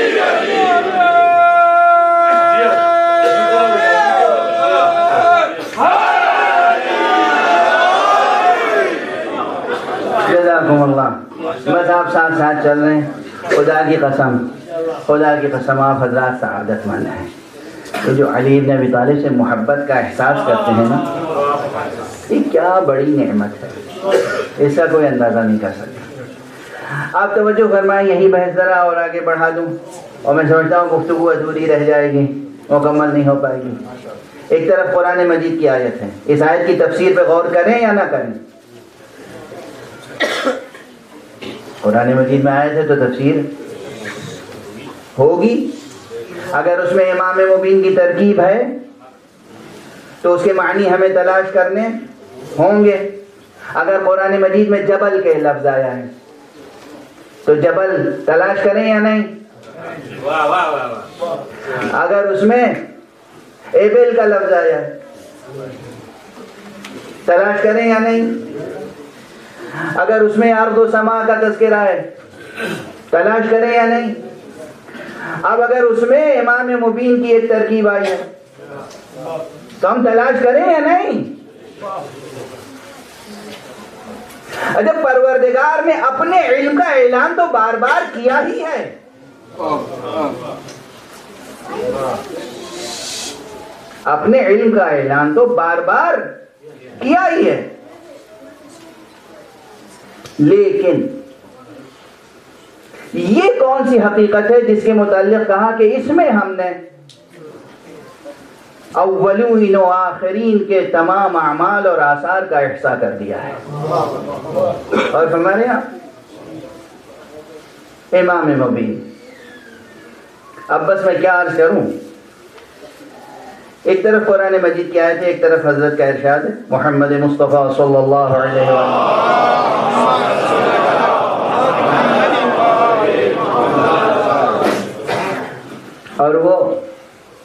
جزاکم اللہ. بس آپ ساتھ ساتھ چل رہے ہیں. خدا کی قسم، خدا کی قسم آپ حضرات سعادت مند ہیں. تو جو علی ابن ابی طالب سے محبت کا احساس کرتے ہیں نا، یہ کیا بڑی نعمت ہے، اس کا کوئی اندازہ نہیں کر سکتا. آپ توجہ فرمائیں، یہی بحث ذرا اور آگے بڑھا دوں اور میں سمجھتا ہوں گفتگو ادھوری رہ جائے گی، مکمل نہیں ہو پائے گی. ایک طرف قرآن مجید کی آیت ہے، اس آیت کی تفسیر پہ غور کریں یا نہ کریں؟ قرآن مجید میں آیت ہے تو تفسیر ہوگی. اگر اس میں امام مبین کی ترکیب ہے تو اس کے معنی ہمیں تلاش کرنے ہوں گے. اگر قرآن مجید میں جبل کے لفظ آیا ہے تو جبل تلاش کریں یا نہیں؟ اگر اس میں ایبل کا لفظ آیا ہے تلاش کریں یا نہیں؟ اگر اس میں ارض و سما کا تذکرہ ہے تلاش کریں یا نہیں؟ اب اگر اس میں امام مبین کی ایک ترکیب آئی ہے تو ہم تلاش کریں یا نہیں؟ جب پروردگار نے اپنے علم کا اعلان تو بار بار کیا ہی ہے، اپنے علم کا اعلان تو بار بار کیا ہی ہے، لیکن یہ کون سی حقیقت ہے جس کے متعلق کہا کہ اس میں ہم نے اولین و آخرین کے تمام اعمال اور آثار کا احصاء کر دیا ہے؟ اور فرمانے آپ امام مبین. اب بس میں کیا عرض کروں، ایک طرف قرآن مجید کی آیت ہے، ایک طرف حضرت کا ارشاد ہے محمد مصطفیٰ صلی اللہ علیہ وسلم. اور وہ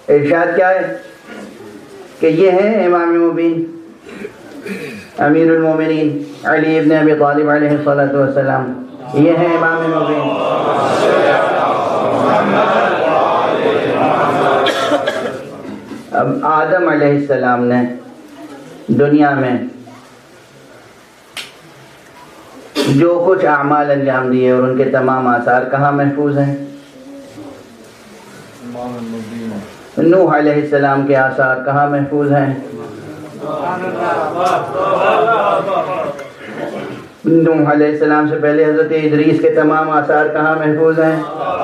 ارشاد کیا ہے کہ یہ ہیں امام مبین امیر المومنین علی ابن ابی طالب علیہ الصلوۃ والسلام، یہ ہیں امام مبین۔ اب آدم علیہ السلام نے دنیا میں جو کچھ اعمال انجام دیے اور ان کے تمام آثار کہاں محفوظ ہیں؟ نوح علیہ السلام کے آثار کہاں محفوظ ہیں؟ نوح علیہ السلام سے پہلے حضرت ادریس کے تمام آثار کہاں محفوظ ہیں؟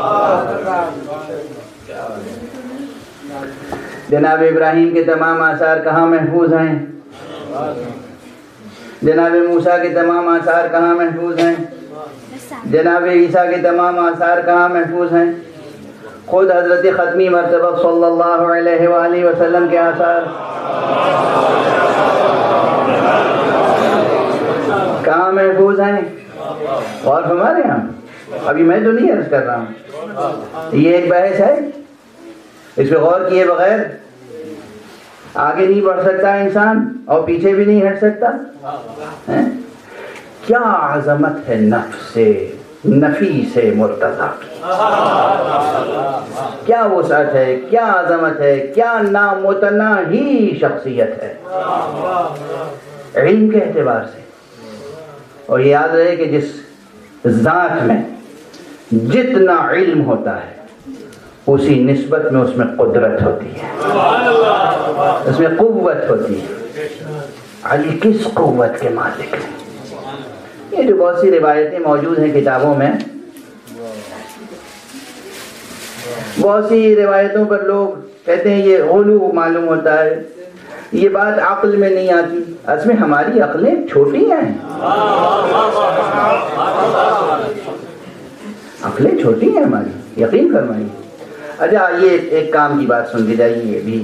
جناب ابراہیم کے تمام آثار کہاں محفوظ ہیں؟ جناب موسیٰ کے تمام آثار کہاں محفوظ ہیں؟ جناب عیسیٰ کے تمام آثار کہاں محفوظ ہیں؟ خود حضرت ختمی مرتبہ صلی اللہ علیہ وآلہ وسلم کے آثار کہاں محفوظ ہیں؟ اور ہمارے یہاں ابھی میں تو نہیں عرض کر رہا ہوں، یہ ایک بحث ہے، اس پہ غور کیے بغیر آگے نہیں بڑھ سکتا انسان اور پیچھے بھی نہیں ہٹ سکتا۔ کیا عظمت ہے نفس نفیس مرتضیٰ کی، کیا وسعت ہے، کیا عظمت ہے، کیا نامتناہی شخصیت ہے علم کے اعتبار سے۔ اور یاد رہے کہ جس ذات میں جتنا علم ہوتا ہے اسی نسبت میں اس میں قدرت ہوتی ہے، اس میں قوت ہوتی ہے۔ علی کس قوت کے مالک ہیں؟ یہ جو بہت سی روایتیں موجود ہیں کتابوں میں، بہت سی روایتوں پر لوگ کہتے ہیں یہ غلو معلوم ہوتا ہے، یہ بات عقل میں نہیں آتی۔ اصل میں ہماری عقلیں چھوٹی ہیں، عقلیں چھوٹی ہیں ہماری، یقین فرمائیے۔ اچھا یہ ایک کام کی بات سن کے جائیے بھی،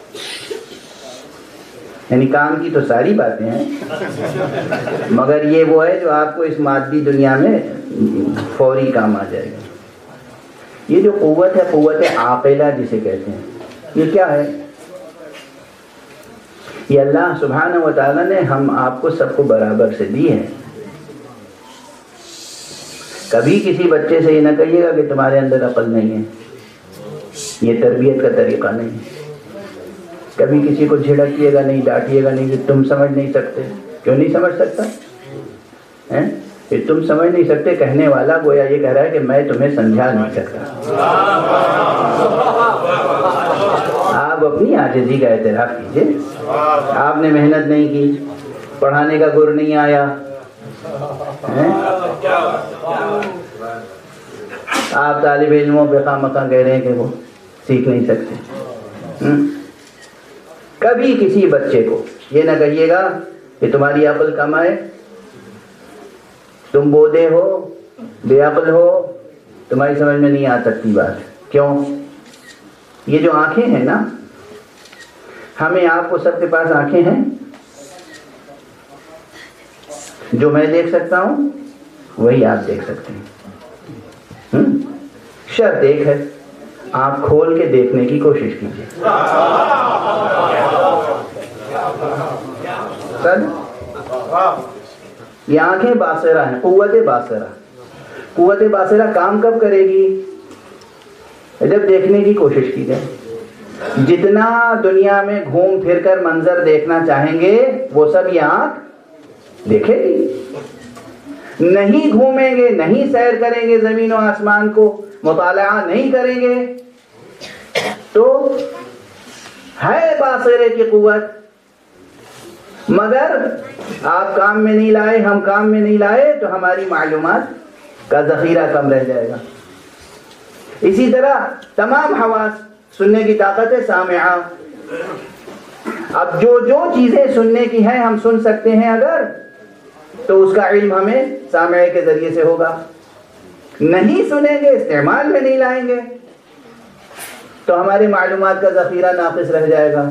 یعنی کام کی تو ساری باتیں ہیں مگر یہ وہ ہے جو آپ کو اس مادی دنیا میں فوری کام آ جائے گا۔ یہ جو قوت ہے، قوت عاقلہ جسے کہتے ہیں، یہ کیا ہے؟ یہ اللہ سبحانہ و تعالیٰ نے ہم آپ کو سب کو برابر سے دی ہے۔ کبھی کسی بچے سے یہ نہ کہیے گا کہ تمہارے اندر عقل نہیں ہے، یہ تربیت کا طریقہ نہیں ہے۔ کبھی کسی کو جھڑکیے گا نہیں، ڈانٹیے گا نہیں کہ تم سمجھ نہیں سکتے۔ کیوں نہیں سمجھ سکتا؟ کہ تم سمجھ نہیں سکتے کہنے والا گویا یہ کہہ رہا ہے کہ میں تمہیں سمجھا نہیں سکتا۔ آپ اپنی عاجزی کا اعتراف کیجئے، آپ نے محنت نہیں کی، پڑھانے کا گر نہیں آیا، آپ طالب علموں پہ خواہ مخواہ کہہ رہے ہیں کہ وہ سیکھ نہیں سکتے۔ کبھی کسی بچے کو یہ نہ کہیے گا کہ تمہاری عقل کم ہے، تم بودے ہو، بے عقل ہو، تمہاری سمجھ میں نہیں آ سکتی بات۔ کیوں؟ یہ جو آنکھیں ہیں نا، ہمیں آپ کو سب کے پاس آنکھیں ہیں، جو میں دیکھ سکتا ہوں وہی آپ دیکھ سکتے ہیں۔ شرط ایک ہے، آپ کھول کے دیکھنے کی کوشش کیجیے۔ یہ آنکھیں باصرہ ہیں، قوت باصرہ۔ قوت باصرہ کام کب کرے گی؟ جب دیکھنے کی کوشش کی جائے۔ جتنا دنیا میں گھوم پھر کر منظر دیکھنا چاہیں گے وہ سب یہ آنکھ دیکھے گی۔ نہیں گھومیں گے، نہیں سیر کریں گے زمین و آسمان کو، مطالعہ نہیں کریں گے تو ہے باصرے کی قوت، مگر آپ کام میں نہیں لائے، ہم کام میں نہیں لائے تو ہماری معلومات کا ذخیرہ کم رہ جائے گا۔ اسی طرح تمام حواس، سننے کی طاقت ہے سامعہ، اب جو جو چیزیں سننے کی ہیں ہم سن سکتے ہیں اگر، تو اس کا علم ہمیں سامعے کے ذریعے سے ہوگا۔ نہیں سنیں گے، استعمال میں نہیں لائیں گے تو ہماری معلومات کا ذخیرہ ناقص رہ جائے گا۔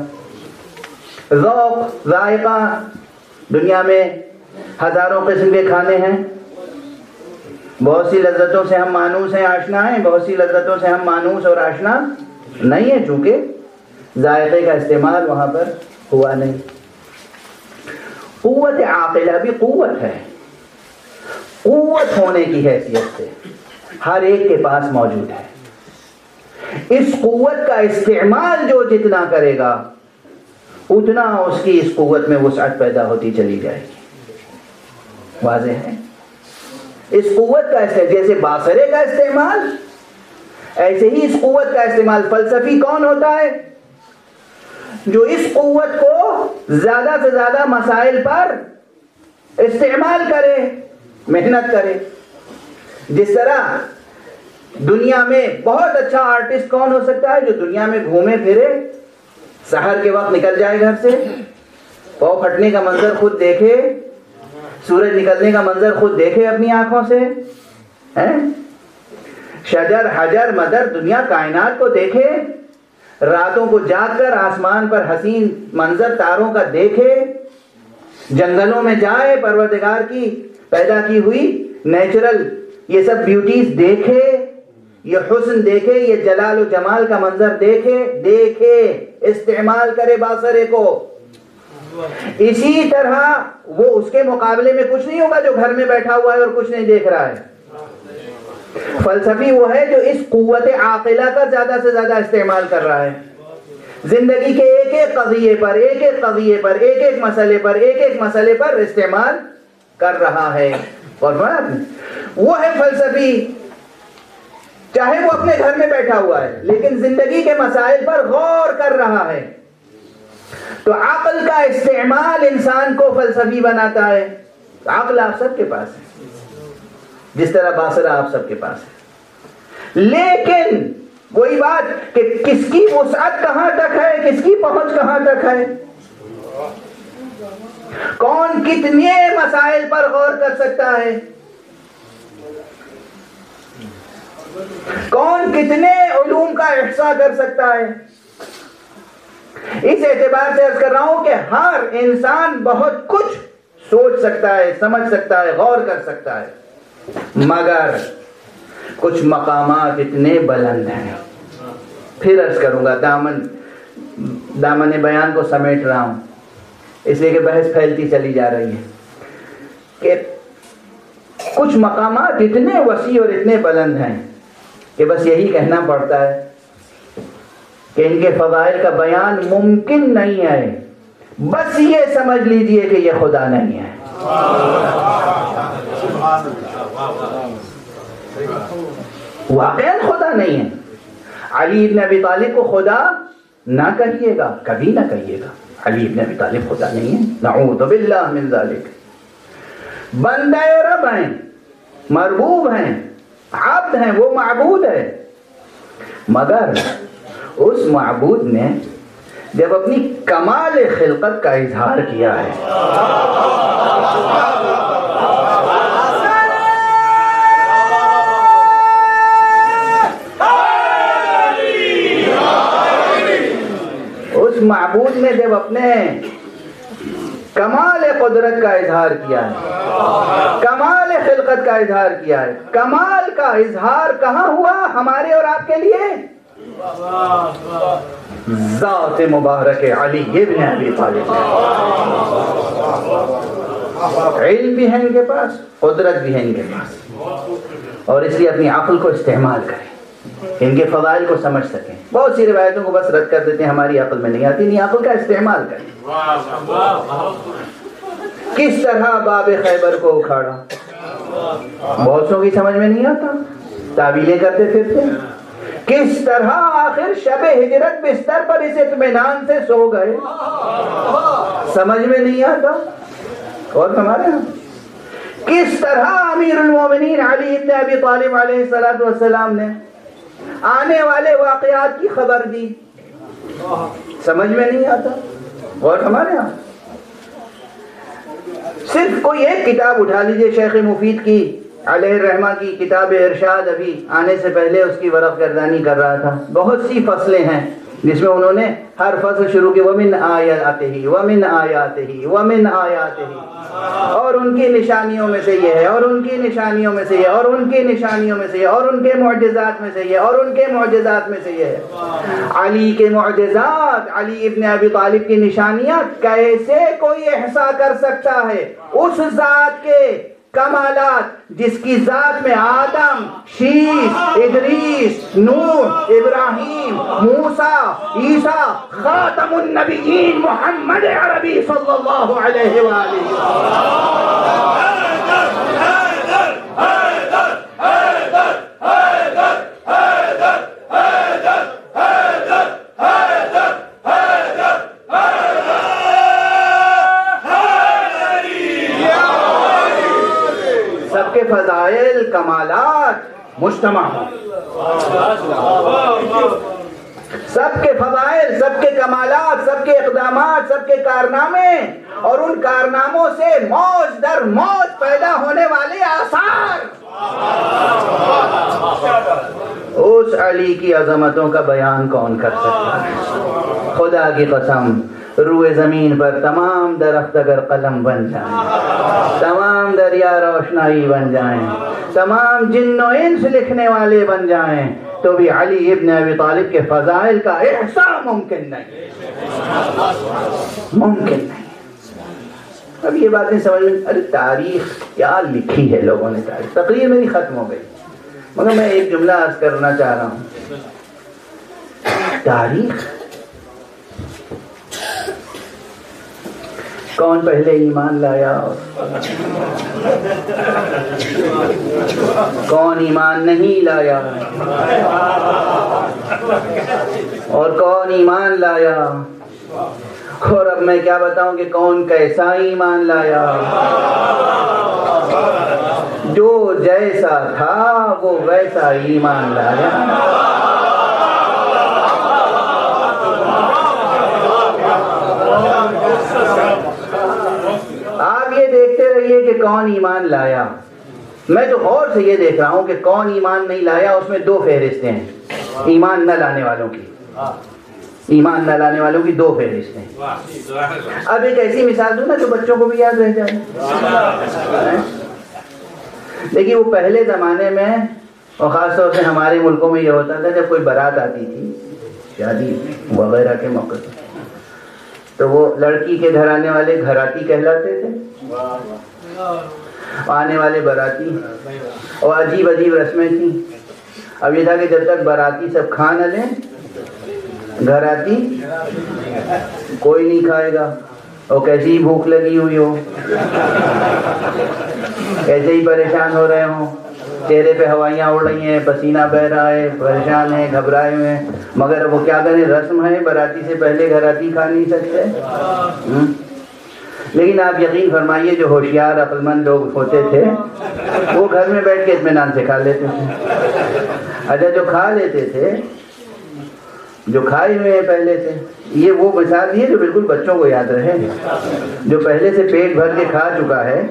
ذوق، ذائقہ، دنیا میں ہزاروں قسم کے کھانے ہیں، بہت سی لذتوں سے ہم مانوس ہیں، آشنا ہیں، بہت سی لذتوں سے ہم مانوس اور آشنا نہیں ہیں، چونکہ ذائقے کا استعمال وہاں پر ہوا نہیں۔ قوت عاقلہ بھی قوت ہے، قوت ہونے کی حیثیت سے ہر ایک کے پاس موجود ہے۔ اس قوت کا استعمال جو جتنا کرے گا اتنا اس کی اس قوت میں وسعت پیدا ہوتی چلی جائے گی۔ واضح ہے؟ اس قوت کا استعمال، جیسے باصرے کا استعمال، ایسے ہی اس قوت کا استعمال۔ فلسفی کون ہوتا ہے؟ جو اس قوت کو زیادہ سے زیادہ مسائل پر استعمال کرے، محنت کرے۔ جس طرح دنیا میں بہت اچھا آرٹسٹ کون ہو سکتا ہے؟ جو دنیا میں گھومے پھرے، سحر کے وقت نکل جائے گھر سے، پاؤں پھٹنے کا منظر خود دیکھے، سورج نکلنے کا منظر خود دیکھے اپنی آنکھوں سے، شجر حجر مدر دنیا کائنات کو دیکھے، راتوں کو جاگ کر آسمان پر حسین منظر تاروں کا دیکھے، جنگلوں میں جائے، پروردگار کی پیدا کی ہوئی نیچرل یہ سب بیوٹیز دیکھے، یہ حسن دیکھے، یہ جلال و جمال کا منظر دیکھے دیکھے استعمال کرے باصرے کو۔ اسی طرح وہ اس کے مقابلے میں کچھ نہیں ہوگا جو گھر میں بیٹھا ہوا ہے اور کچھ نہیں دیکھ رہا ہے۔ فلسفی وہ ہے جو اس قوت عاقلہ کا زیادہ سے زیادہ استعمال کر رہا ہے، زندگی کے ایک ایک قضیے پر ایک ایک قضیے پر ایک ایک مسئلے پر ایک ایک مسئلے پر استعمال کر رہا ہے۔ اور وہ ہے فلسفی، چاہے وہ اپنے گھر میں بیٹھا ہوا ہے لیکن زندگی کے مسائل پر غور کر رہا ہے۔ تو عقل کا استعمال انسان کو فلسفی بناتا ہے۔ عقل آپ سب کے پاس ہے، جس طرح باصرہ آپ سب کے پاس ہے، لیکن وہی بات کہ کس کی وسعت کہاں تک ہے، کس کی پہنچ کہاں تک ہے، کون کتنے مسائل پر غور کر سکتا ہے، کون کتنے علوم کا احصاء کر سکتا ہے۔ اس اعتبار سے عرض کر رہا ہوں کہ ہر انسان بہت کچھ سوچ سکتا ہے، سمجھ سکتا ہے، غور کر سکتا ہے، مگر کچھ مقامات اتنے بلند ہیں۔ پھر عرض کروں گا، دامن دامن بیان کو سمیٹ رہا ہوں اس لیے کہ بحث پھیلتی چلی جا رہی ہے، کہ کچھ مقامات اتنے وسیع اور اتنے بلند ہیں کہ بس یہی کہنا پڑتا ہے کہ ان کے فضائل کا بیان ممکن نہیں ہے، بس یہ سمجھ لیجئے کہ یہ خدا نہیں ہے۔ واقعاً خدا نہیں ہے۔ علی ابن ابی طالب کو خدا نہ کہیے گا، کبھی نہ کہیے گا، علی ابن ابی طالب خدا نہیں ہے، نعوذ باللہ من ذالک۔ بندہ رب ہیں، مربوب ہیں، عبد ہیں، وہ معبود ہے، مگر اس معبود نے جب اپنی کمال خلقت کا اظہار کیا ہے، اس معبود نے جب اپنے کمال قدرت کا اظہار کیا ہے، کمال خلقت کا اظہار کیا ہے، کمال کا اظہار کہاں ہوا ہمارے اور آپ کے لیے؟ ذات مبارک علی ابن ابی طالب۔ علم بھی ہے ان کے پاس، قدرت بھی ہے ان کے پاس، اور اس لیے اپنی عقل کو استعمال کریں، ان کے فضائل کو سمجھ سکیں۔ بہت سی روایتوں کو بس رد کر دیتے ہیں، ہماری عقل میں نہیں آتی، نہیں، عقل کا استعمال کریں۔ کس طرح باب خیبر کو اکھاڑا، بہت سو کی سمجھ میں نہیں آتا، تعویلیں کرتے پھرتے۔ کس طرح آخر شب ہجرت بستر پر اس اطمینان سے سو گئے، سمجھ میں نہیں آتا۔ اور ہمارے ہاں کس طرح امیر المومنین علی ابن ابی طالب علیہ السلام نے آنے والے واقعات کی خبر دی، سمجھ میں نہیں آتا۔ اور ہمارے ہاں صرف کوئی ایک کتاب اٹھا لیجئے، شیخ مفید کی علیہ الرحمہ کی کتاب ارشاد، ابھی آنے سے پہلے اس کی ورق گردانی کر رہا تھا، بہت سی فصلیں ہیں، جس میں انہوں نے ہر فصل شروع کی وَمِنْ آیَاتِهِ وَمِنْ آیَاتِهِ وَمِنْ آیَاتِهِ، اور ان کی نشانیوں میں سے یہ ہے، اور ان کی نشانیوں میں سے یہ، اور ان کی نشانیوں میں سے یہ، اور ان کے معجزات میں سے یہ، اور ان کے معجزات میں سے یہ ہے۔ علی کے معجزات، علی ابن ابی طالب کی نشانیاں کیسے کوئی احصا کر سکتا ہے اس ذات کے کمالات جس کی ذات میں آدم، شیش، ادریس، نوح، ابراہیم، موسیٰ، عیسیٰ، خاتم النبیین محمد عربی صلی اللہ علیہ وآلہ سب کے فضائل کمالات مجتمع ہوں، سب کے فضائل، سب کے کمالات، سب کے اقدامات، سب کے کارنامے، اور ان کارناموں سے موج در موج پیدا ہونے والے آثار، اس علی کی عظمتوں کا بیان کون کر سکتا ہے؟ خدا کی قسم، روئے زمین پر تمام درخت اگر قلم بن جائیں، تمام دریا روشنائی بن جائیں، تمام جن و انس لکھنے والے بن جائیں، تو بھی علی ابن ابی طالب کے فضائل کا احصاء ممکن نہیں، ممکن نہیں۔ اب یہ باتیں سمجھ میں، ارے تاریخ کیا لکھی ہے لوگوں نے، تاریخ تقریر میری ختم ہو گئی، مگر میں ایک جملہ عرض کرنا چاہ رہا ہوں۔ تاریخ کون پہلے ایمان لایا کون ایمان نہیں لایا، اور کون ایمان لایا، اور اب میں کیا بتاؤں کہ کون کیسا ایمان لایا۔ جو جیسا تھا وہ ویسا ایمان لایا۔ آپ یہ دیکھتے رہیے کہ کون ایمان لایا، میں تو غور سے یہ دیکھ رہا ہوں کہ کون ایمان نہیں لایا، اس میں دو فہرستیں ہیں ایمان نہ لانے والوں کی، ایمان نہ لانے والوں کی دو فہرستیں۔ اب ایک ایسی مثال دوں نا جو بچوں کو بھی یاد رہ جائے۔ دیکھیے وہ پہلے زمانے میں، اور خاص طور سے ہمارے ملکوں میں یہ ہوتا تھا، جب کوئی بارات آتی تھی شادی وغیرہ کے موقع پہ، تو وہ لڑکی کے گھر آنے والے گھراتی کہلاتے تھے، آنے والے باراتی، اور عجیب عجیب رسمیں تھیں۔ اب یہ تھا کہ جب تک باراتی سب کھا نہ لیں، گھراتی کوئی نہیں کھائے گا، اور کیسی ہی بھوک لگی ہوئی ہو، کیسے ہی پریشان ہو رہے ہوں، چہرے پہ ہوائیاں اڑ رہی ہیں، پسینہ بہ رہا ہے، پریشان ہیں، گھبرائے ہوئے ہیں، مگر وہ کیا کریں، رسم ہے، باراتی سے پہلے گھراتی کھا نہیں سکتے۔ لیکن آپ یقین فرمائیے جو ہوشیار عقل مند لوگ ہوتے تھے وہ گھر میں بیٹھ کے اطمینان سے کھا لیتے تھے۔ اچھا جو کھا لیتے تھے، جو کھائے ہوئے ہیں پہلے سے، یہ وہ مثال ہے جو بالکل بچوں کو یاد رہے، جو پہلے سے پیٹ بھر کے کھا چکا ہے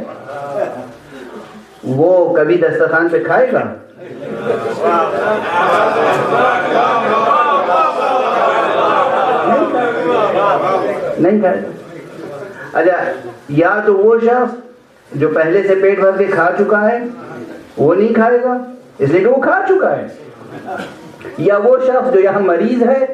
وہ کبھی دسترخوان پہ کھائے گا؟ نہیں کھائے گا۔ اچھا یا تو وہ شخص جو پہلے سے پیٹ بھر کے کھا چکا ہے وہ نہیں کھائے گا اس لیے کہ وہ کھا چکا ہے، یا وہ شخص جو یہاں مریض ہے،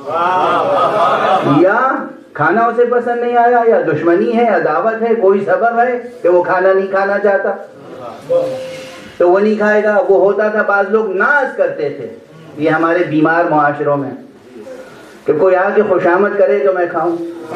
یا کھانا اسے پسند نہیں آیا، یا دشمنی ہے، عداوت ہے، کوئی سبب ہے کہ وہ کھانا نہیں کھانا چاہتا تو وہ نہیں کھائے گا۔ وہ ہوتا تھا بعض لوگ ناز کرتے تھے، یہ ہمارے بیمار معاشروں میں، کہ کوئی آ کے خوشامد کرے تو میں کھاؤں۔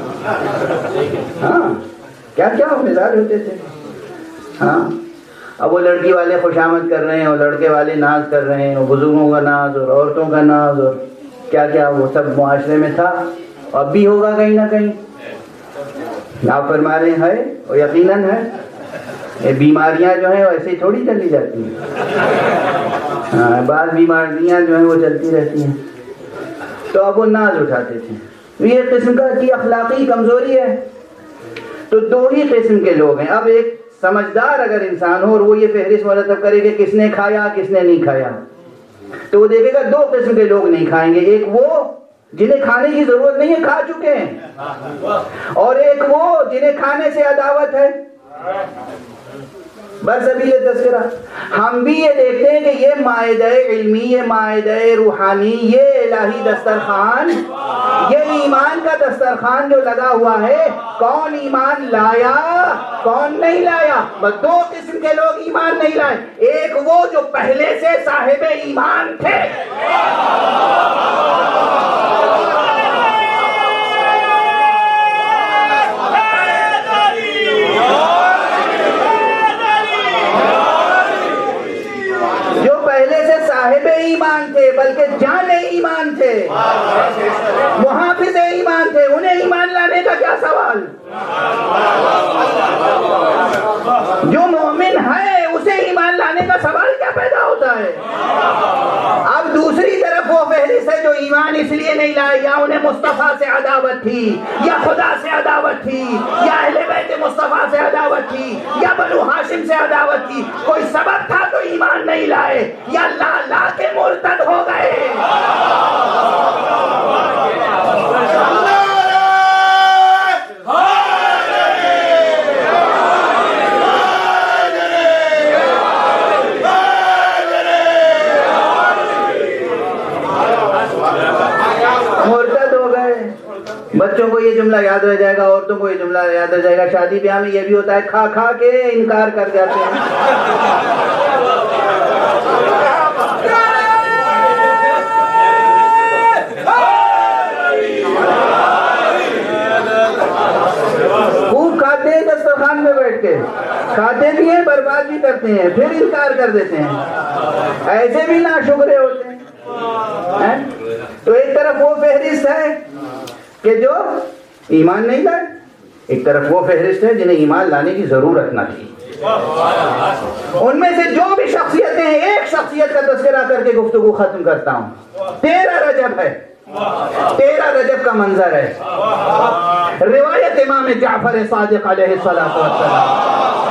ہاں کیا کیا مزاج ہوتے تھے۔ ہاں اب وہ لڑکی والے خوشامد کر رہے ہیں، اور لڑکے والے ناز کر رہے ہیں، اور بزرگوں کا ناز اور عورتوں کا ناز اور کیا کیا وہ سب معاشرے میں تھا، اب بھی ہوگا کہیں نہ کہیں۔ آپ فرما رہے ہیں اور یقیناً ہے، یہ بیماریاں جو ہیں ایسے ہی تھوڑی چلی جاتی ہیں، ہاں بعض بیماریاں جو ہیں وہ چلتی رہتی ہیں۔ تو اب وہ ناز اٹھاتے تھے، یہ قسم کا کی اخلاقی کمزوری ہے۔ تو دو ہی قسم کے لوگ ہیں۔ اب ایک سمجھدار اگر انسان ہو اور وہ یہ فہرست مرتب کرے کہ کس نے کھایا کس نے نہیں کھایا، تو وہ دیکھے گا دو قسم کے لوگ نہیں کھائیں گے، ایک وہ جنہیں کھانے کی ضرورت نہیں ہے کھا چکے ہیں، اور ایک وہ جنہیں کھانے سے عداوت ہے۔ برسبیل تذکرہ ہم بھی یہ دیکھتے ہیں کہ یہ مائدہ علمی، یہ مائدہ روحانی، یہ الہی دسترخوان، یہ ایمان کا دسترخوان جو لگا ہوا ہے، کون ایمان لایا کون نہیں لایا؟ بس دو قسم کے لوگ ایمان نہیں لائے، ایک وہ جو پہلے سے صاحب ایمان تھے، صاحب ایمان تھے، بلکہ جان ایمان تھے، محافظ ایمان تھے، انہیں ایمان لانے کا کیا سوال؟ جو مومن ہے اسے ایمان لانے کا سوال کیا پیدا ہوتا ہے؟ اب دوسری طرف وہ فہرست ہے جو ایمان اس لیے نہیں لائے، یا انہیں مصطفیٰ سے عداوت تھی، یا خدا سے عداوت تھی، یا اہل بیت مصطفیٰ سے عداوت تھی، یا بنو ہاشم سے عداوت تھی، کوئی سبب تھا تو ایمان نہیں لائے، یا لا لا کے مرتد ہو گئے۔ مرتد ہو گئے۔ بچوں کو یہ جملہ یاد رہ جائے گا، عورتوں کو یہ جملہ یاد رہ جائے گا، شادی بیاہ میں یہ بھی ہوتا ہے، کھا کھا کے انکار کر جاتے ہیں۔ خوب کھاتے ہیں دسترخوان میں بیٹھ کے، کھاتے بھی ہیں برباد بھی کرتے ہیں، پھر انکار کر دیتے ہیں، ایسے بھی ناشکرے ہوتے ہیں۔ تو ایک طرف وہ فہرست ہے کہ جو ایمان نہیں لائے، ایک طرف وہ فہرست ہے جنہیں ایمان لانے کی ضرورت نہ تھی۔ ان میں سے جو بھی شخصیتیں ہیں، ایک شخصیت کا تذکرہ کر کے گفتگو ختم کرتا ہوں۔ تیرہ رجب ہے، تیرہ رجب کا منظر ہے، روایت امام جعفر صادق علیہ الصلوۃ والسلام۔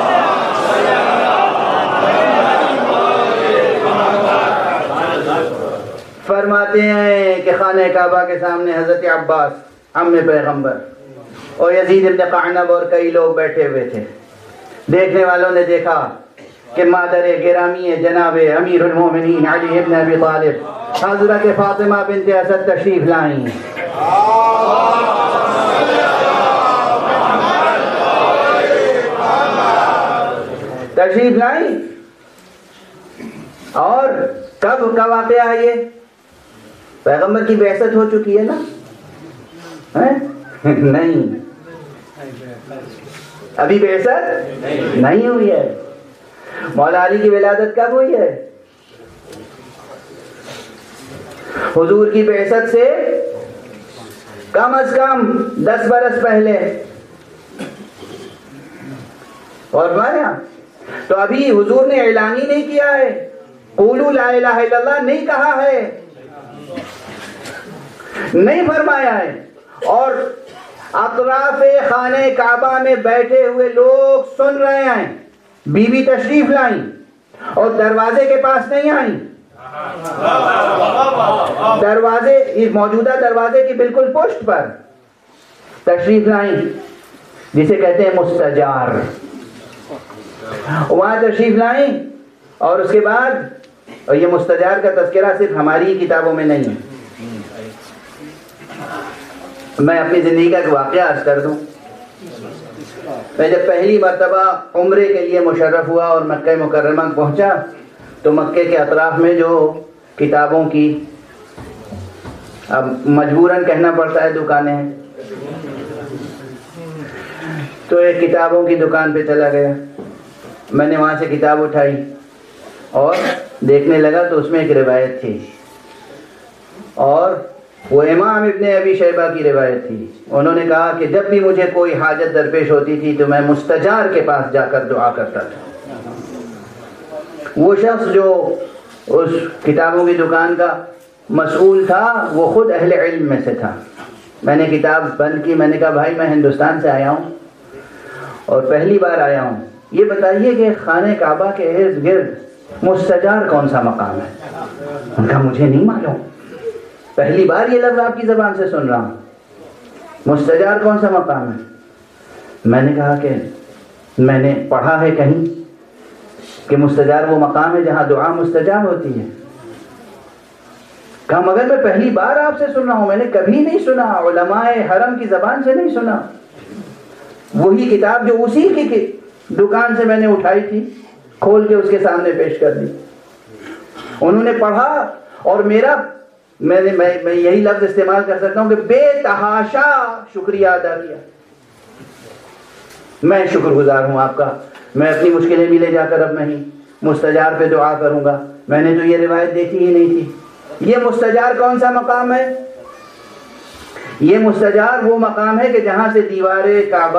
فرماتے ہیں کہ خانہ کعبہ کے سامنے حضرت عباس عم پیغمبر اور یزید ابن قعنب اور کئی لوگ بیٹھے ہوئے تھے۔ دیکھنے والوں نے دیکھا کہ مادر گرامی جناب امیر المومنین علی ابن ابی طالب حضرت فاطمہ بنت اسد تشریف لائیں۔ تشریف لائیں اور کب کا واقعہ ہے یہ؟ پیغمبر کی بعثت ہو چکی ہے نا؟ نہیں، ابھی بعثت نہیں ہوئی ہے۔ مولا علی کی ولادت کب ہوئی ہے؟ حضور کی بعثت سے کم از کم دس برس پہلے، اور مانا تو ابھی حضور نے اعلان ہی نہیں کیا ہے، قولوا لا الہ الا اللہ نہیں کہا ہے، نہیں فرمایا ہے، اور اطراف خانہ کعبہ میں بیٹھے ہوئے لوگ سن رہے ہیں۔ بی بی تشریف لائیں اور دروازے کے پاس نہیں آئیں، دروازے موجودہ دروازے کی بالکل پشت پر تشریف لائیں، جسے کہتے ہیں مستجار، وہاں تشریف لائیں۔ اور اس کے بعد، اور یہ مستجار کا تذکرہ صرف ہماری ہی کتابوں میں نہیں ہے، میں اپنی زندگی کا ایک واقعہ عرض کر دوں۔ میں جب پہلی مرتبہ عمرے کے لیے مشرف ہوا اور مکہ مکرمہ پہنچا تو مکے کے اطراف میں جو کتابوں کی، اب مجبوراً کہنا پڑتا ہے، دکانیں ہیں، تو ایک کتابوں کی دکان پہ چلا گیا۔ میں نے وہاں سے کتاب اٹھائی اور دیکھنے لگا تو اس میں ایک روایت تھی، اور وہ امام ابن ابی شیبہ کی روایت تھی۔ انہوں نے کہا کہ جب بھی مجھے کوئی حاجت درپیش ہوتی تھی تو میں مستجار کے پاس جا کر دعا کرتا تھا۔ وہ شخص جو اس کتابوں کی دکان کا مسئول تھا وہ خود اہل علم میں سے تھا۔ میں نے کتاب بند کی، میں نے کہا بھائی میں ہندوستان سے آیا ہوں اور پہلی بار آیا ہوں، یہ بتائیے کہ خانہ کعبہ کے ارد گرد مستجار کون سا مقام ہے؟ ان کا مجھے نہیں معلوم۔ پہلی بار یہ لفظ آپ کی زبان سے سن رہا ہوں. مستجار کون سا مقام ہے؟ میں نے کہا کہ میں نے پڑھا ہے کہیں کہ مستجار وہ مقام ہے جہاں دعا مستجاب ہوتی ہے. کہا مگر میں پہلی بار آپ سے سن رہا ہوں، میں نے کبھی نہیں سنا، علماء حرم کی زبان سے نہیں سنا. وہی کتاب جو اسی کی دکان سے میں نے اٹھائی تھی، کھول کے اس کے سامنے پیش کر دی. انہوں نے پڑھا اور میرا میں نے میں, میں یہی لفظ استعمال کر سکتا ہوں کہ بے تحاشا شکریہ ادا کیا. میں شکر گزار ہوں آپ کا. میں اپنی مشکلیں بھی لے جا کر اب میں ہی مستجار پہ دعا کروں گا. میں نے تو یہ روایت دیکھی ہی نہیں تھی. یہ مستجار کون سا مقام ہے؟ یہ مستجار وہ مقام ہے کہ جہاں سے دیوار کعبہ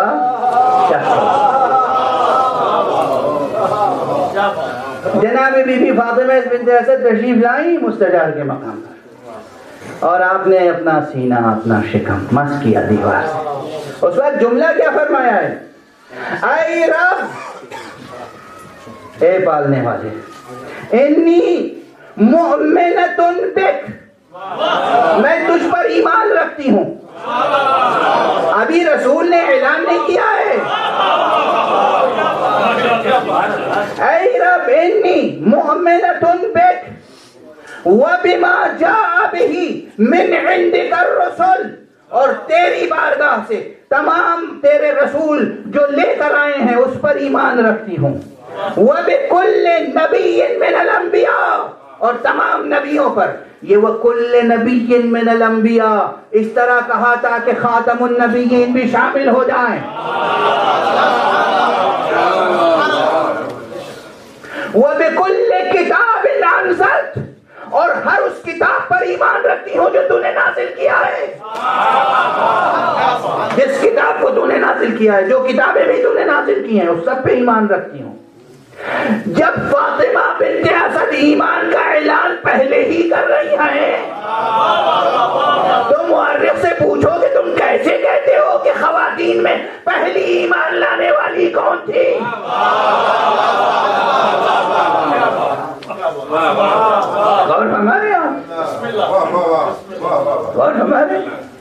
جناب بی بی فاطمہ بنت اسد تشریف لائیں مستجار کے مقام پر، اور آپ نے اپنا سینہ اپنا شکم مس کیا دیوار سے. اس وقت جملہ کیا فرمایا ہے؟ اے رب، اے پالنے والے، انی مؤمنۃ بک، میں تجھ پر ایمان رکھتی ہوں. ابھی رسول نے اعلان نہیں کیا ہے. اے رب انی مؤمنۃ بک وبما جاء به من عندک الرسل، اور تیری بارگاہ سے تمام تیرے رسول جو لے کر آئے ہیں اس پر ایمان رکھتی ہوں. وبکل نبی من الانبیاء، اور تمام نبیوں پر. یہ وَكُلِّ نَبِيٍّ مِّنَ الْأَنْبِيَاء اس طرح کہا تھا کہ خاتم النبیین بھی شامل ہو جائیں. وَبِكُلِّ كِتَابٍ أَنزَلْتَ، اور ہر اس کتاب پر ایمان رکھتی ہوں جو تو نے نازل کیا ہے. جس کتاب کو تو نے نازل کیا ہے، جو کتابیں بھی تو نے نازل کی ہیں، اس سب پہ ایمان رکھتی ہوں. جب فاطمہ بنت اسد ایمان کا اعلان پہلے ہی کر رہی ہیں تو مورخ سے پوچھو کہ تم کیسے کہتے ہو کہ خواتین میں پہلی ایمان لانے والی کون تھی؟ غور ہمارے غور ہمارے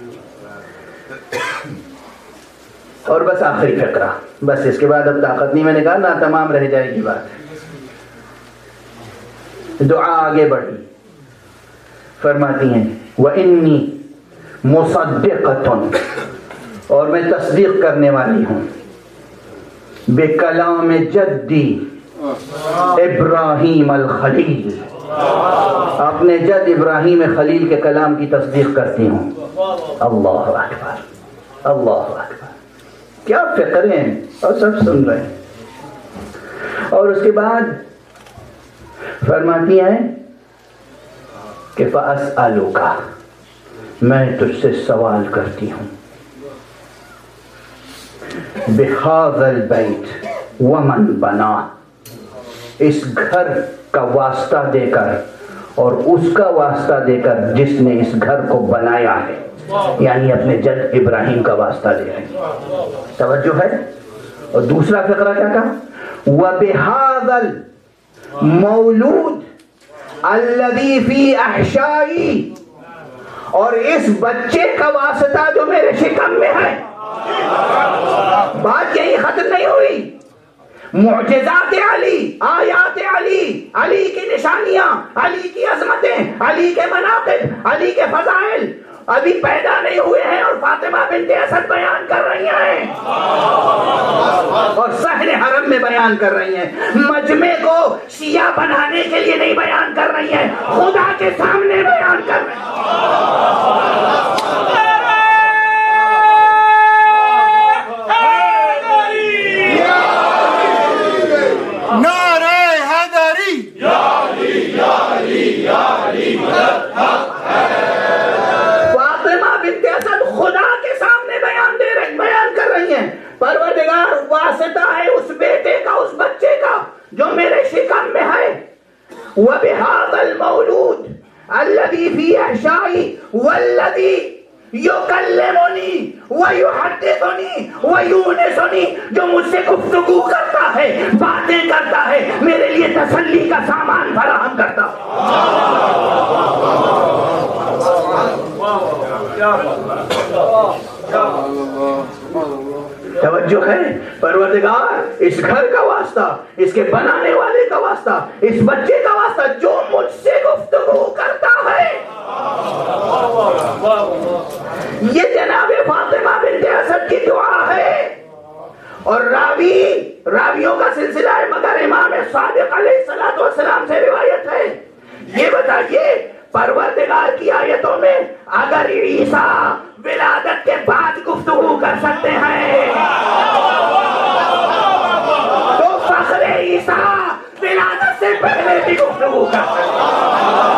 اور بس آخری فقرہ، بس اس کے بعد اب طاقت نہیں. میں نے کہا نا تمام رہ جائے گی بات. دعا آگے بڑھی، فرماتی ہیں وَإِنِّي مُصَدِّقَةٌ، اور میں تصدیق کرنے والی ہوں، بِكَلَامِ جَدِّي ابراہیم الخلیل، اپنے جد ابراہیم خلیل کے کلام کی تصدیق کرتی ہوں. اللہ اکبر، اللہ اکبر. کیا فقرے ہیں، اور سب سن رہے ہیں. اور اس کے بعد فرماتی ہیں کہ فَأَسْأَلُكَ، میں تجھ سے سوال کرتی ہوں، بِهَذَا الْبَيْتِ وَمَنْ بَنَاهُ، اس گھر کا واسطہ دے کر اور اس کا واسطہ دے کر جس نے اس گھر کو بنایا ہے، یعنی اپنے جد ابراہیم کا واسطہ دے رہے ہیں. توجہ ہے. اور دوسرا فقرہ کیا کہا؟ وَبِهَذَا الْمَوْلُودِ الَّذِي فِي أَحْشَائِي، اور اس بچے کا واسطہ جو میرے شکم میں ہے. بات یہی ختم نہیں ہوئی. معجزات علی، آیات علی، علی کی نشانیاں، علی کی عظمتیں، علی کے مناقب، علی کے فضائل ابھی پیدا نہیں ہوئے ہیں اور فاطمہ بنت اسد بیان کر رہی ہیں اور صحن حرم میں بیان کر رہی ہیں. مجمع کو شیعہ بنانے کے لیے نہیں بیان کر رہی ہیں، خدا کے سامنے بیان کر رہی ہیں. پروردگار واسطہ ہے اس بیٹے کا، اس بچے کا جو میرے شکم میں ہے. وَبِهَذَا الْمَوْلُودِ الَّذِي فِي أَحْشَائِي وَالَّذِي يُكَلِّمُنِي وَيُحَدِّثُنِي وَيُونِسُنِي، جو مجھ سے گفتگو کرتا ہے، باتیں کرتا ہے، میرے لیے تسلی کا سامان فراہم کرتا ہے. توجہ ہے پروردگار، اس گھر کا واسطہ، اس کے بنانے والے کا واسطہ، اس بچے کا واسطہ جو مجھ سے گفتگو کرتا ہے، یہ جناب فاطمہ بنت اسد کی دعا ہے۔ اور راوی راویوں کا سلسلہ ہے، مگر امام صادق علیہ السلام سے روایت ہے۔ یہ بتائیے پروردگار کی آیتوں میں اگر عیسیٰ ولادت کے بعد گفتگو کر سکتے ہیں تو فخر عیسیٰ ولادت سے پہلے بھی گفتگو کر سکتے ہیں۔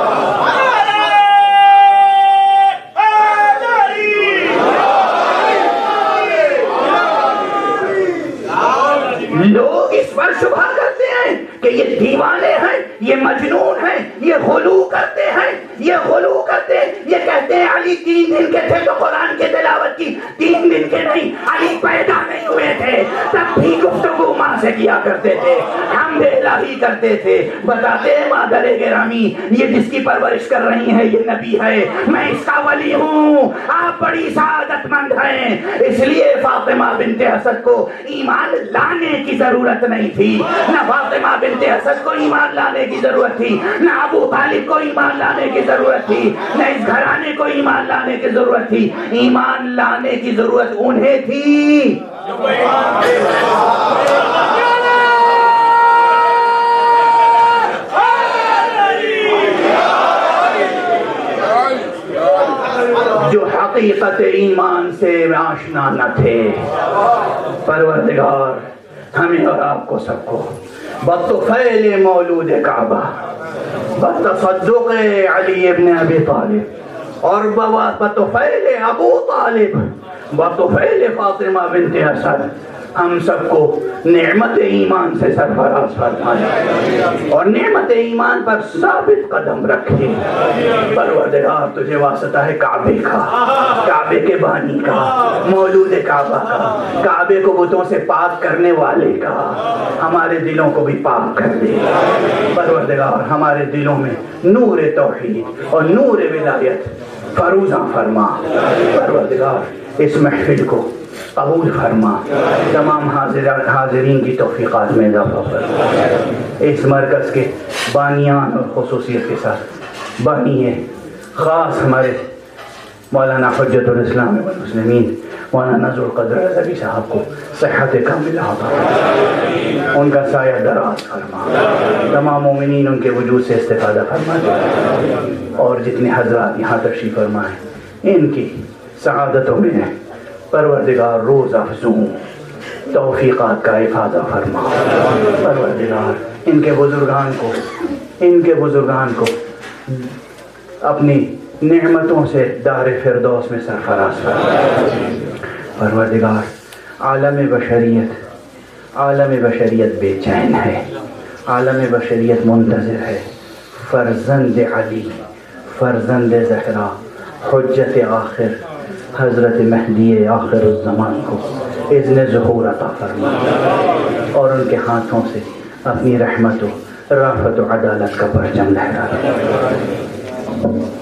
لوگ اس پر شبہ کرتے ہیں کہ یہ دیوانے ہیں، یہ مجنون ہیں، یہ غلو کرتے ہیں، یہ غلو کرتے ہیں، یہ کہتے ہیں علی تین دن کے تھے تو قرآن کی تلاوت کی، تین دن کے نہیں، علی پیدا نہیں ہوئے تھے تب بھی گفتگو ماں سے کیا کرتے تھے، حمد الہی کرتے تھے۔ بتاتے ہیں مادر گرامی یہ جس کی پرورش کر رہی ہیں یہ نبی ہے، میں اس کا ولی ہوں، آپ بڑی سعادت مند ہیں۔ اس لیے فاطمہ بنت اسد کو ایمان لانے کی ضرورت نہیں تھی، نہ فاطمہ بنت اسد کو ایمان لانے کی ضرورت تھی، نہ ابو طالب کو ایمان لانے کی ضرورت تھی، نہ اس گھرانے کو ایمان لانے کی ضرورت تھی۔ ایمان لانے کی ضرورت انہیں تھی جو حقیقت ایمان سے آشنا نہ تھے۔ پروردگار ہمیں اور آپ کو سب کو بطفیل مولود کعبہ، بتصدق علی ابن ابی طالب، اور بطفیل ابو طالب، بطفیل فاطمہ بنت اسد ہم سب کو نعمت ایمان سے سرفراز فرمائے اور نعمت ایمان پر ثابت قدم رکھے۔ پروردگار تجھے واسطہ ہے کعبے کا، کعبے کے بانی کا، مولود کعبہ کا، کعبے کو بتوں سے پاک کرنے والے کا، ہمارے دلوں کو بھی پاک کر دے۔ پروردگار ہمارے دلوں میں نور توحید اور نور ولایت فروزاں فرما۔ پروردگار اس محفل کو قبول فرما، تمام حاضرین کی توفیقات میں اضافہ فرما۔ اس مرکز کے بانیان اور خصوصیت کے ساتھ بانی خاص ہمارے مولانا حجت الاسلام والمسلمین مولانا ذوالقدر رضوی صاحب کو صحت کاملہ عطا فرما، ان کا سایہ دراز فرما، تمام مومنین ان کے وجود سے استفادہ فرما دے، اور جتنے حضرات یہاں تشریف فرما ہیں ان کی سعادتوں میں ہیں پروردگار روز افزوں توفیقات کا افادہ فرما۔ پروردگار ان کے بزرگان کو ان کے بزرگان کو اپنی نعمتوں سے دار فردوس میں سرفراز فرما۔ پروردگار عالم بشریت عالم بشریت بے چین ہے، عالم بشریت منتظر ہے فرزند علی، فرزند زہرا، حجت آخر حضرت مہدی آخر الزمان کو اذن ظہور عطا فرما، اور ان کے ہاتھوں سے اپنی رحمت و رافت و عدالت کا پرچم لہرا۔